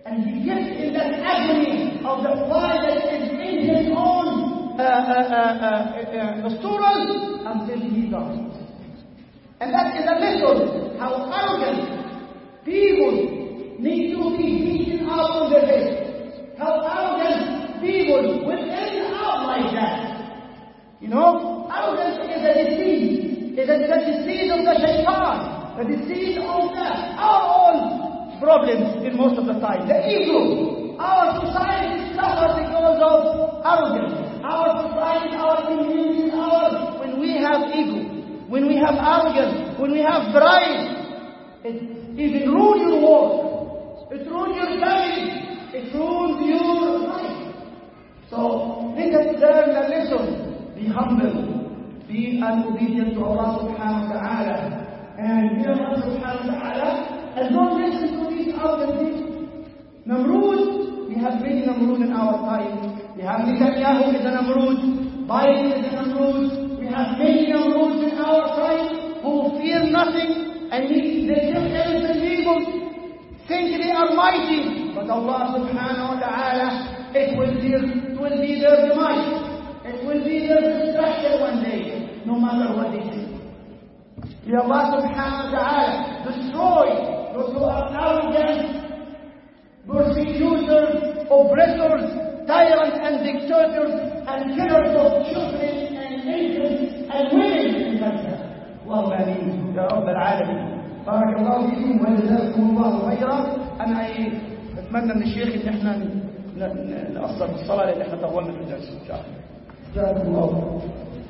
And he gets in that agony of the fire that is in his own uh, uh, uh, uh, nostrils until he dies. And that is a lesson how arrogant people need to be beaten out of their head. How arrogant people will end up like that. You know, arrogance is a disease. It is a disease of the shaitan. The disease of the, our own problems in most of the time. The ego. Our society suffers because of arrogance. Our society, our community, our, when we have ego, when we have arrogance, when we have pride, it even ruins your work. It ruins your family. It ruins your life. So let us learn the lesson. Be humble. Be obedient to Allah subhanahu wa ta'ala. And fear Allah subhanahu wa ta'ala. And don't listen to these arrogant. Namrud, we have many Namrud in our time. We have Netanyahu is a Namrud. Biden is a Namrud. We have many Namruds in our time who fear nothing and they kill innocent people, think they are mighty. But Allah subhanahu wa ta'ala, it will be, it will be their demise. It will be their destruction one day, no matter what they say. May Allah subhanahu wa ta'ala destroy those who are arrogant, persecutors, oppressors, tyrants and dictators, and killers of children and infants and women in Gaza. اللهم آمين يا رب العالمين. بارك الله فيكم وجزاكم الله خيرا. أنا أتمنى من الشيخ إن احنا نقصر بالصلاة لأن احنا طولنا في الدرس إن شاء الله. جزاكم الله.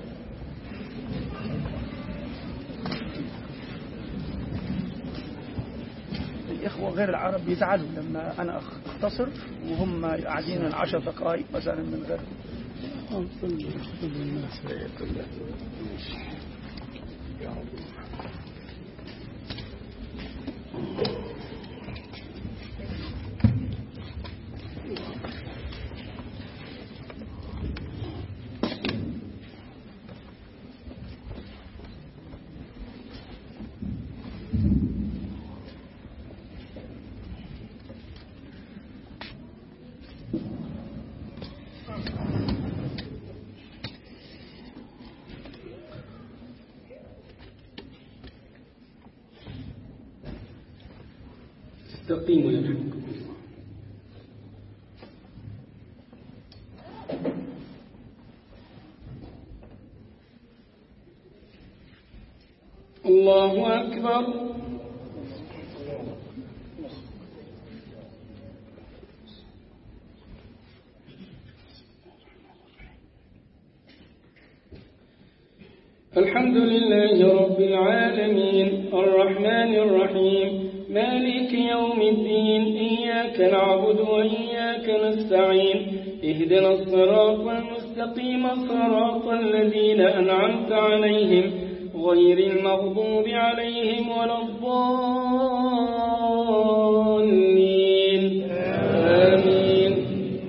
الإخوة غير العرب يزعلوا لما أنا أختصر وهم قاعدين العشر دقائق مثلا من غير. استقيموا يرحمكم الله. الله أكبر. الحمد لله رب العالمين الرحمن الرحيم مالك يوم الدين إياك نعبد وإياك نستعين اهدنا الصراط المستقيم صراط الذين أنعمت عليهم غير المغضوب عليهم ولا الضالين آمين.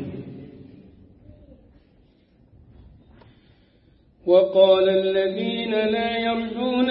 وقال الذين لا يرجون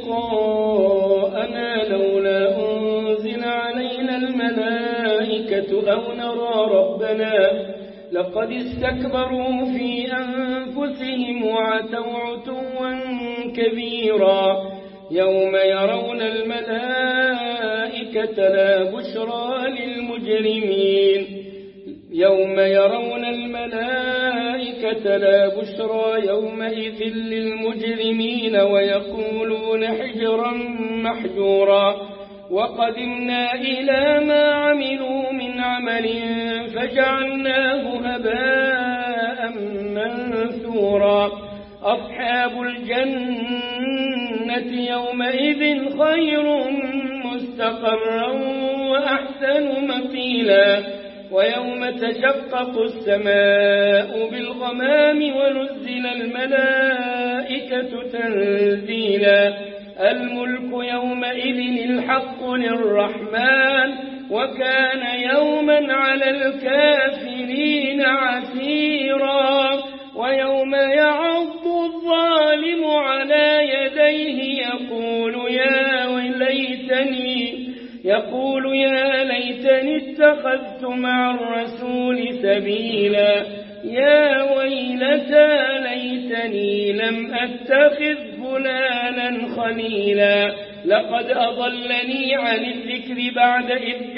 لقاءنا لولا أنزل علينا الملائكة أو نرى ربنا لقد استكبروا في أنفسهم وعتوا عتوا كبيرا. يوم يرون الملائكة لا بشرى للمجرمين يوم يرون الملائكة لا بشرى يومئذ للمجرمين ويقولون حجرا محجورا. وقدمنا إلى ما عملوا من عمل فجعلناه هباء منثورا. أصحاب الجنة يومئذ خير مستقرا وأحسن مقيلا. ويوم تشقق السماء بالغمام ونزل الملائكة تنزيلا. الملك يومئذ الحق للرحمن وكان يوما على الكافرين عسيرا. ويوم يعض الظالم على يديه يقول يا ليتني يقول يا ليتني اتخذت مع الرسول سبيلا يا ويلتى ليتني لم أتخذ فلانا خليلا لقد أضلني عن الذكر بعد إذ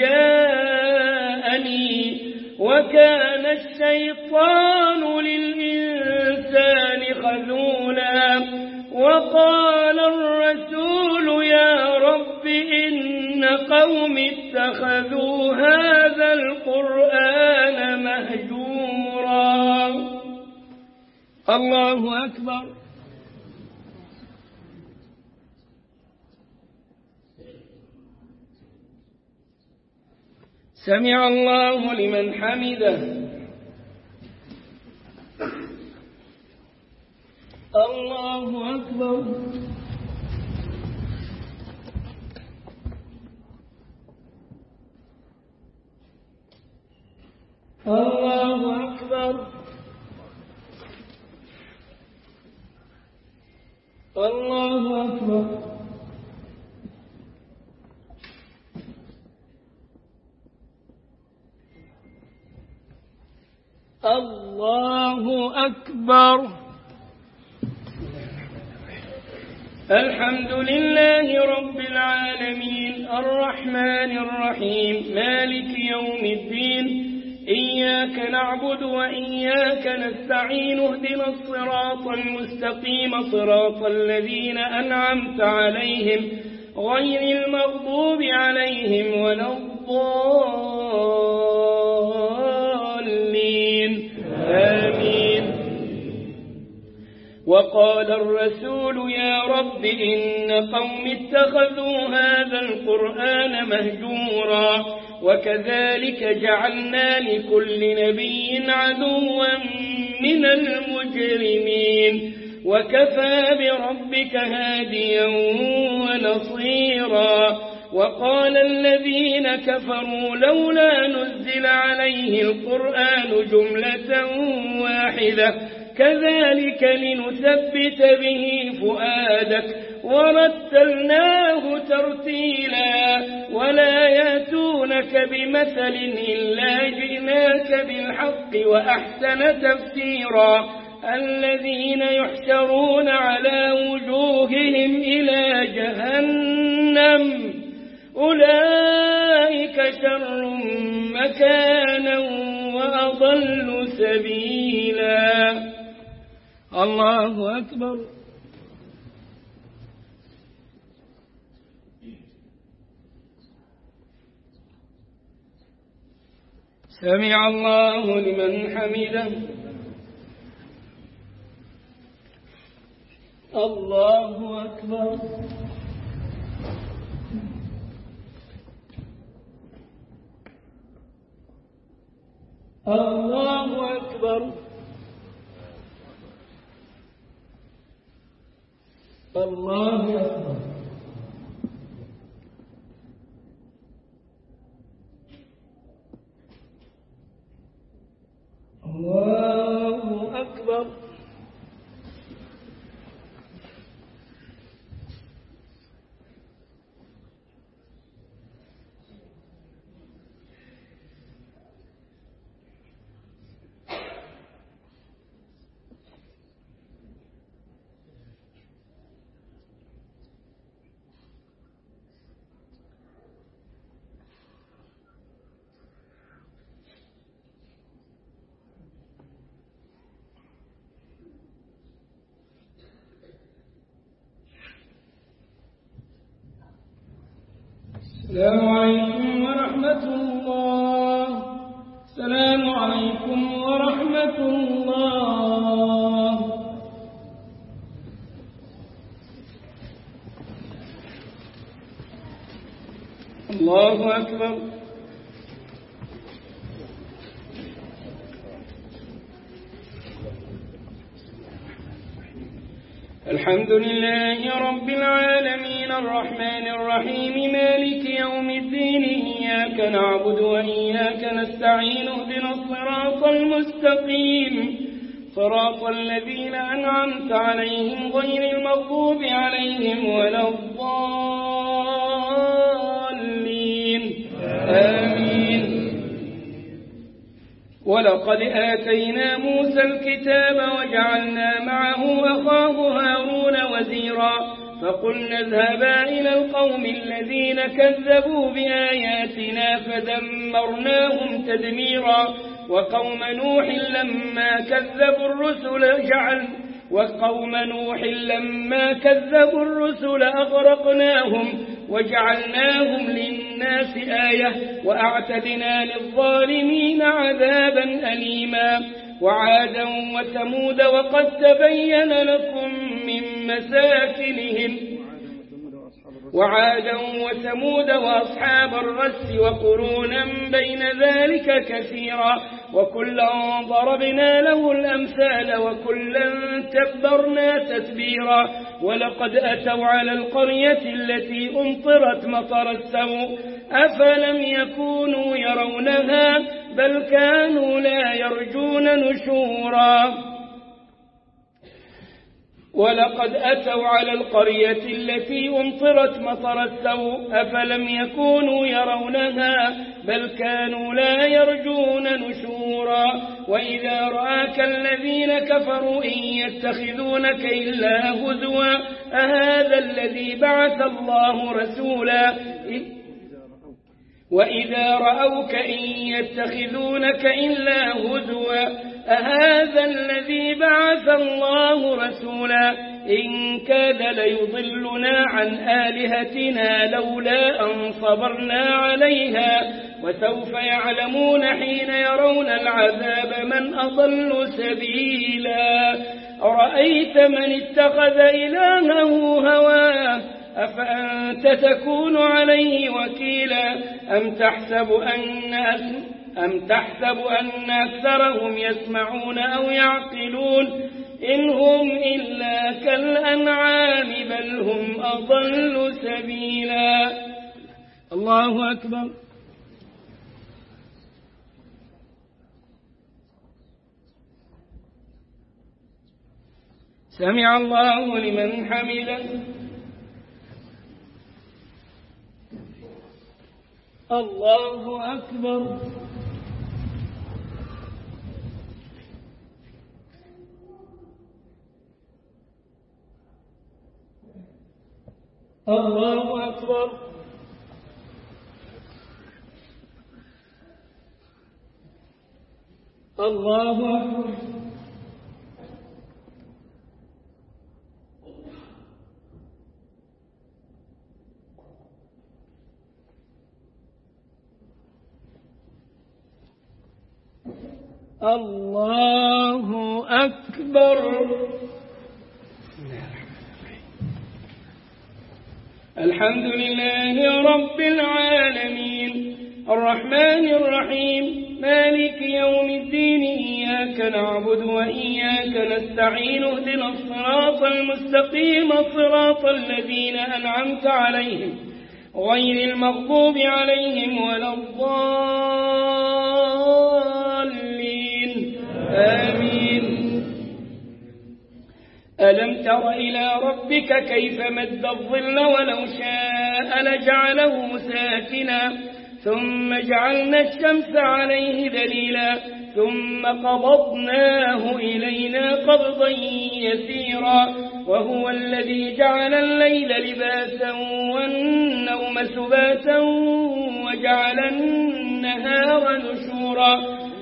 جاءني وكان الشيطان للإنسان خذولا وقال الرسول يا رب إن قوم اتخذوا هذا القرآن مهجورا. الله أكبر. سمع الله لمن حمده. الله أكبر. الله أكبر. الله أكبر. الله أكبر. الحمد لله رب العالمين الرحمن الرحيم مالك يوم الدين إياك نعبد وإياك نستعين اهدنا الصراط المستقيم صراط الذين أنعمت عليهم غير المغضوب عليهم ولا الضالين آمين. وقال الرسول يا رب إن قوم اتخذوا هذا القرآن مهجورا وكذلك جعلنا لكل نبي عدوا من المجرمين وكفى بربك هاديا ونصيرا. وقال الذين كفروا لولا نزل عليه القرآن جملة واحدة كذلك لنثبت به فؤادك ورتلناه ترتيلا ولا يأتونك بمثل إلا جئناك بالحق وأحسن تفسيرا. الذين يحشرون على وجوههم إلى جهنم أولئك شر مكانا وأضل سبيلا. الله أكبر. سمع الله لمن حمده. الله أكبر. الله أكبر. الله أكبر. الله أكبر. السلام عليكم ورحمة الله. السلام عليكم ورحمة الله. الله أكبر. الحمد لله رب العالمين الرحمن الرحيم مالك يوم الدين إياك نعبد وإياك نستعين اهدنا الصراط المستقيم صراط الذين أنعمت عليهم غير المغضوب عليهم ولا الضالين ولقد آتينا موسى الكتاب وجعلنا معه أخاه هارون وزيرا فقلنا اذهبا إلى القوم الذين كذبوا بآياتنا فدمرناهم تدميرا وقوم نوح لما كذبوا الرسل جعل وقوم نوح لما كذبوا الرسل أغرقناهم وجعلناهم للناس آية وأعتدنا للظالمين عذابا أليما وعادا وثمود وقد تبين لكم من مساكنهم وعادا وثمود وأصحاب الرس وقرونا بين ذلك كثيرا وكلا ضربنا له الأمثال وكلا تبرنا تتبيرا ولقد أتوا على القرية التي أمطرت مطر السوء أفلم يكونوا يرونها بل كانوا لا يرجون نشورا ولقد أتوا على القرية التي أمطرت مطر السوء أفلم يكونوا يرونها بل كانوا لا يرجون نشورا وإذا رآك الذين كفروا إن يتخذونك إلا هزوا أهذا الذي بعث الله رسولا وإذا رأوك إن يتخذونك إلا هزوا أهذا الذي بعث الله رسولا إن كاد ليضلنا عن آلهتنا لولا أن صبرنا عليها وسوف يعلمون حين يرون العذاب من أضل سبيلا أرأيت من اتخذ إلهه هواه أفأنت تكون عليه وكيلا أم تحسب أن أم تحسب أن أكثرهم يسمعون أو يعقلون إن هم إلا كالأنعام بل هم أضل سبيلا. الله أكبر. سمع الله لمن حمده. الله أكبر. الله أكبر. الله أكبر. الله أكبر. الحمد لله رب العالمين الرحمن الرحيم مالك يوم الدين إياك نعبد وإياك نستعين اهدنا الصراط المستقيم صراط الذين أنعمت عليهم غير المغضوب عليهم ولا الضالين آمين. ألم تر إلى ربك كيف مد الظل ولو شاء لجعله ساكنا ثم جعلنا الشمس عليه دليلا ثم قبضناه إلينا قبضا يسيرا وهو الذي جعل الليل لباسا والنوم سباتا وجعل النهار نشورا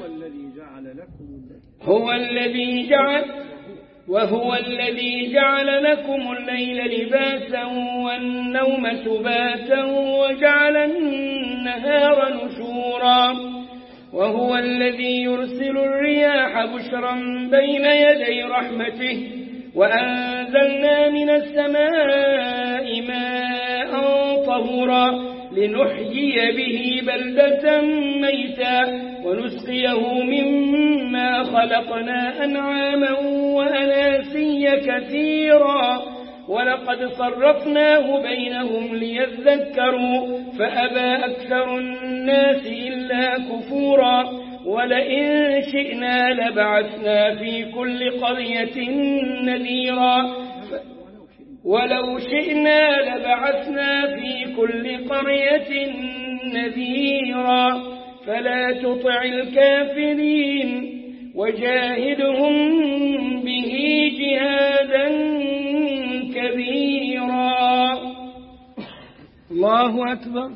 هو الذي جعل وهو الذي جعل لكم الليل لباسا والنوم سباتا وجعل النهار نشورا وهو الذي يرسل الرياح بشرا بين يدي رحمته وأنزلنا من السماء ماء طهورا لنحيي به بلدة ميتا ونسقيه مما خلقنا أنعاما وأناسيا كثيرا ولقد صرفناه بينهم ليذكروا فأبى أكثر الناس إلا كفورا ولئن شئنا لبعثنا في كل قرية نذيرا ولو شئنا لبعثنا في كل قرية نذيرا فلا تطع الكافرين وجاهدهم به جهادا كبيرا. الله أكبر.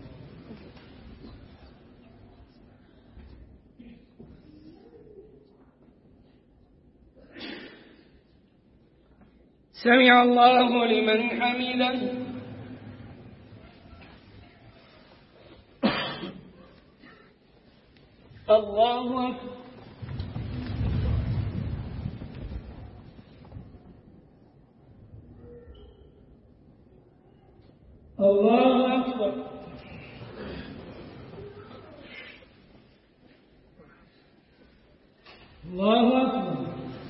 سمع الله لمن حمده. الله أكبر. الله أكبر. الله أكبر.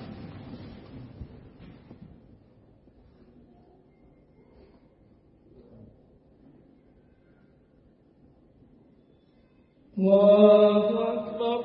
الله أكبر.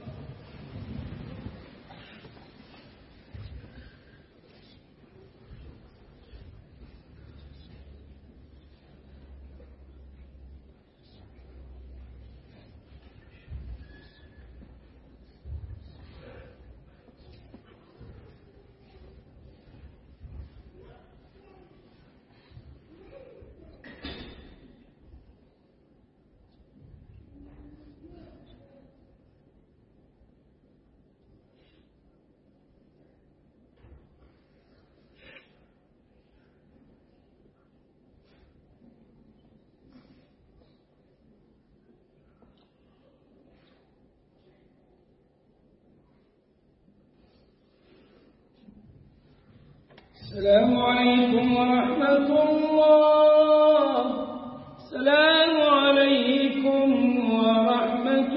السلام عليكم ورحمة الله. السلام عليكم ورحمة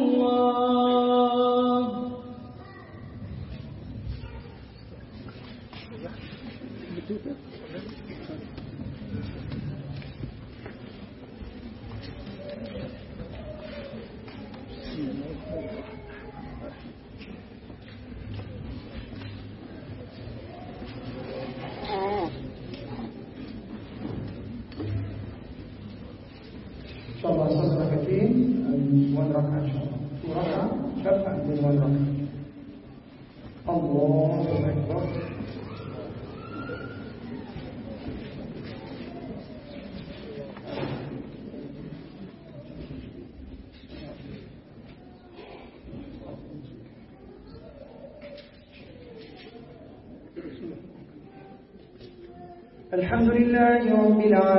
الله. إن شاء الله صلي ركعتين one ركعة إن شاء الله two ركعة شفع من one ركعة. الله أكبر. الحمد لله رب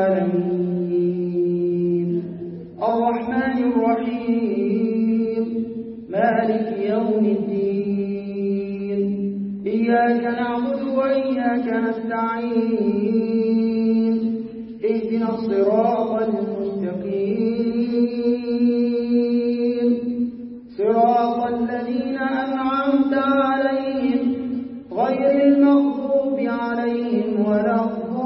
العالمين الرحمن الرحيم مالك يوم الدين إياك نعبد وإياك نستعين اهدنا الصراط المستقيم صراط الذين أنعمت عليهم غير المغضوب عليهم ولا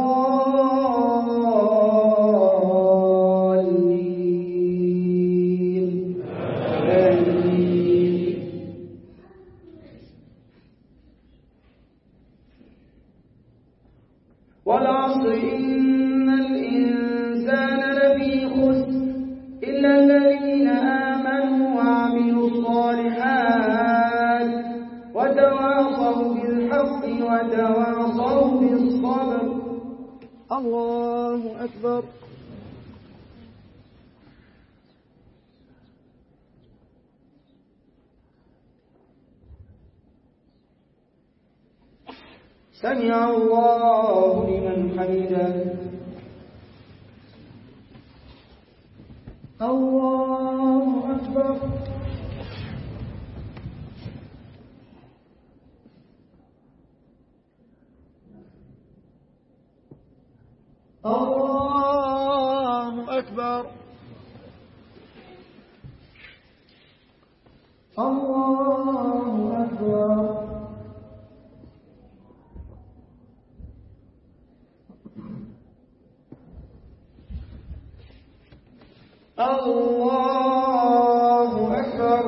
والعصر إن الإنسان لفي خسر إلا الذين آمنوا وعملوا الصالحات وتواصوا بالحق وتواصوا بالصبر. الله أكبر. سمع الله لمن حمده. الله أكبر. الله أكبر. الله أكبر. الله أكبر.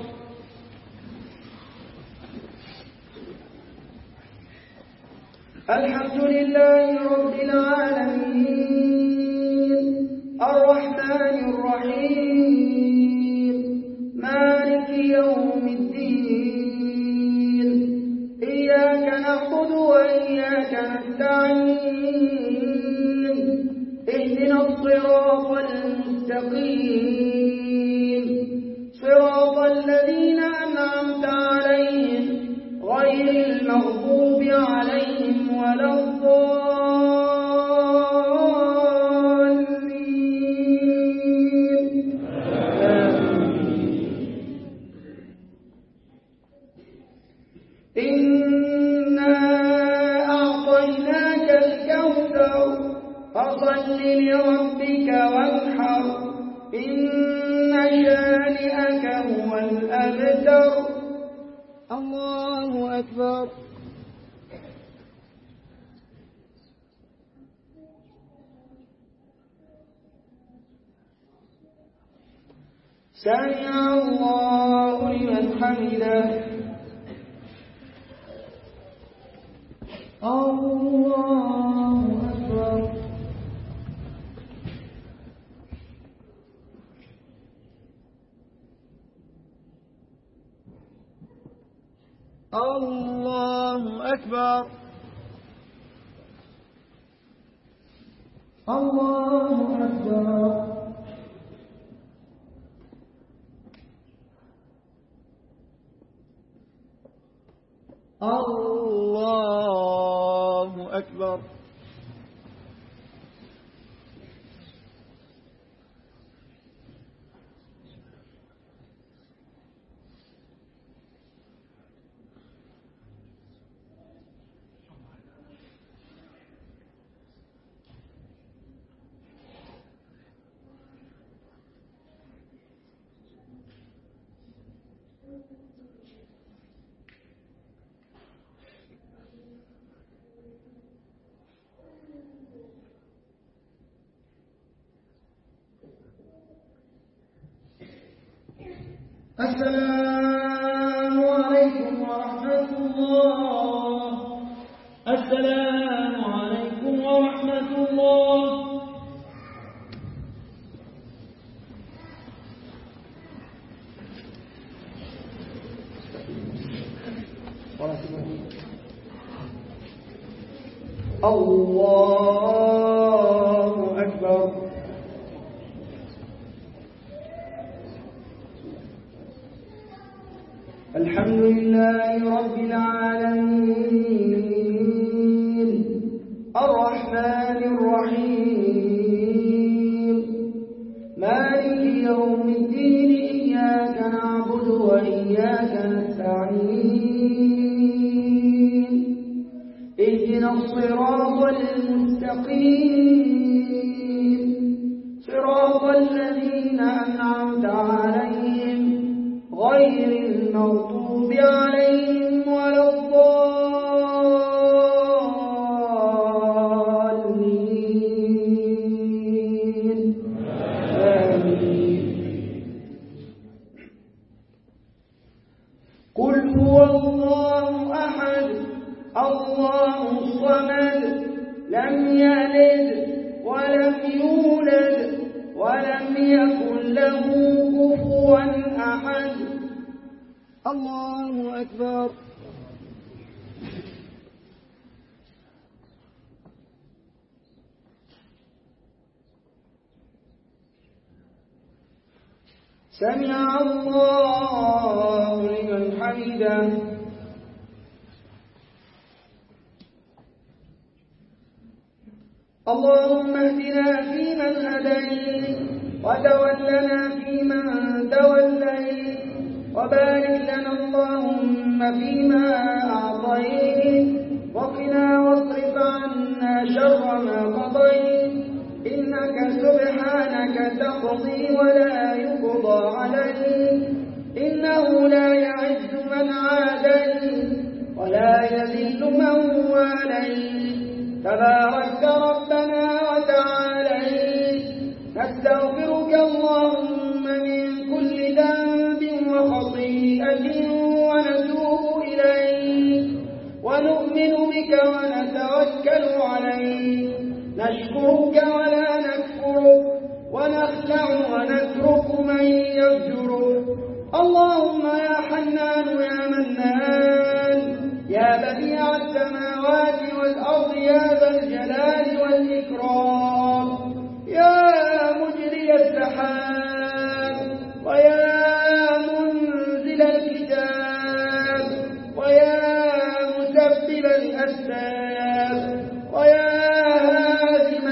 الحمد لله رب العالمين الرحمن الرحيم الصراط المستقيم صراط الذين أنعمت عليهم غير المغضوب عليهم ولا الضالين. إنا أعطيناك الكوثر فصل لربك وانحر إن شانئك هو الأبتر. الله أكبر. سمع الله لمن حمده. الله أكبر. الله أكبر. الله أكبر. الله أكبر. السلام عليكم ورحمة الله. السلام عليكم ورحمة الله. الله أكبر. الحمد لله رب العالمين الرحمن الرحيم مالك يوم الدين إياك نعبد وإياك نستعين اهدنا الصراط المستقيم صراط الذين أنعمت عليهم غير المغضوب عليهم ولا الضالين. آمين. قل هو الله أحد الله الصمد لم يلد ولم يولد ولم يكن له كفوا أحد. الله أكبر. سمع الله لمن حمده. اللهم اهدنا فيمن هديت وتولنا فيمن توليت وبارك لنا اللهم فيما أعطيت وقنا واصرف عنا شر ما قضيت إنك سبحانك تقضي ولا يقضى عليك إنه لا يعز من عاديت ولا يذل من واليت تبارك ربنا وتعاليت. نستغفرك اللهم من كل ذنب وخطيئة ونتوب إليك ونؤمن بك ونتوكل عليك نشكرك ولا نكفرك ونخلع ونترك من يفجرك. اللهم يا حنان يا منان يا بديع السماوات والأرض يا ذا الجلال والإكرام يا السحاب ويا منزل الكتاب ويا مسبب الأسباب ويا هازم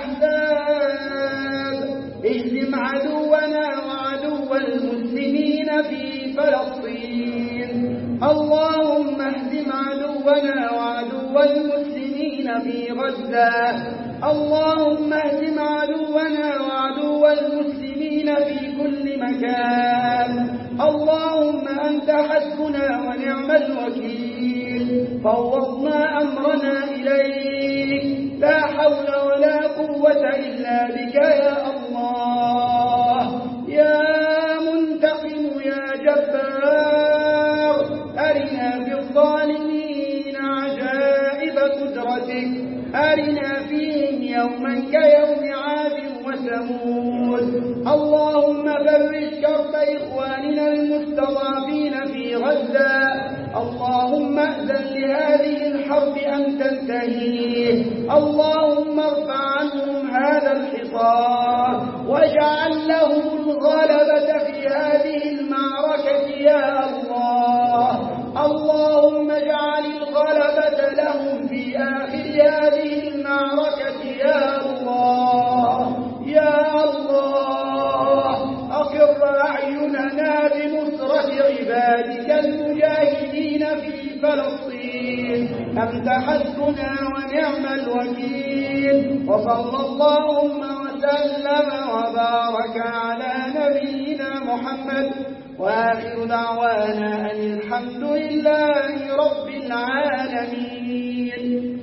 الأحزاب اهزم عدونا وعدو المسلمين في فلسطين اللهم اهزم عدونا وعدو المسلمين في غزة اللهم اهزم عدونا وعدو المسلمين في كل مكان اللهم أنت حسبنا ونعم الوكيل فوضنا أمرنا إليك لا حول ولا قوة إلا بك يا الله يا منتقم يا جبار أرنا في الظالمين عجائب قدرتك أرنا فيهم يوما كيوم عاد وثمود اللهم فرج كرب إخواننا المستضعفين في غزة اللهم أذن لهذه الحرب أن تنتهي اللهم ارفع عنهم هذا الحصار واجعل لهم الغلبة في هذه المعركة يا الله اللهم اجعل الغلبة لهم في آخر هذه المعركة يا الله يا الله أقر أعيننا بنصرة عبادك المجاهدين في فلسطين أنت حسبنا ونعم الوكيل وصلى اللهم وسلم وبارك على نبينا محمد وآخر دعوانا أن الحمد لله رب العالمين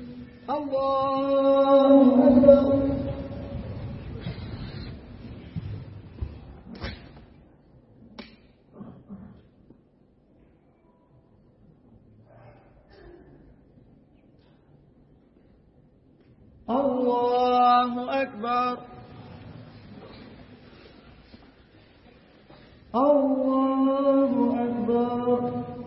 الله أكبر الله أكبر الله أكبر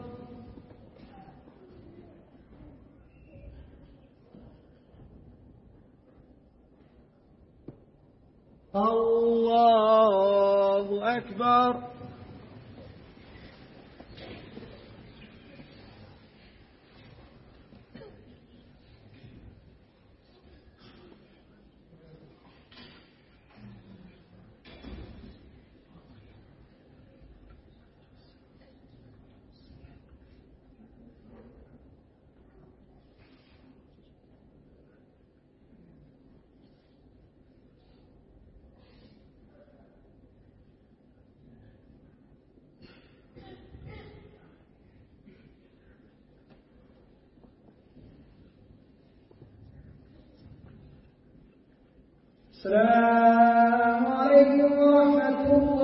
الله أكبر السلام عليكم ورحمة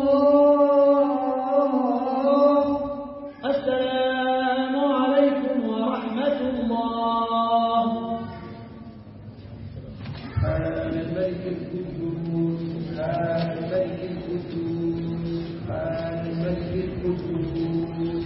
الله السلام عليكم ورحمة الله سبحان الملك القدوس سبحان الملك القدوس سبحان الملك القدوس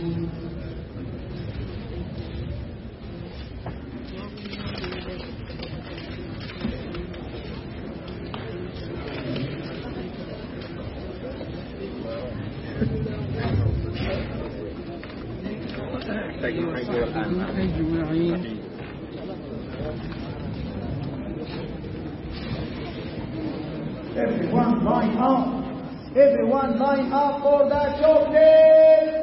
Everyone line up. Everyone line up for the chocolate.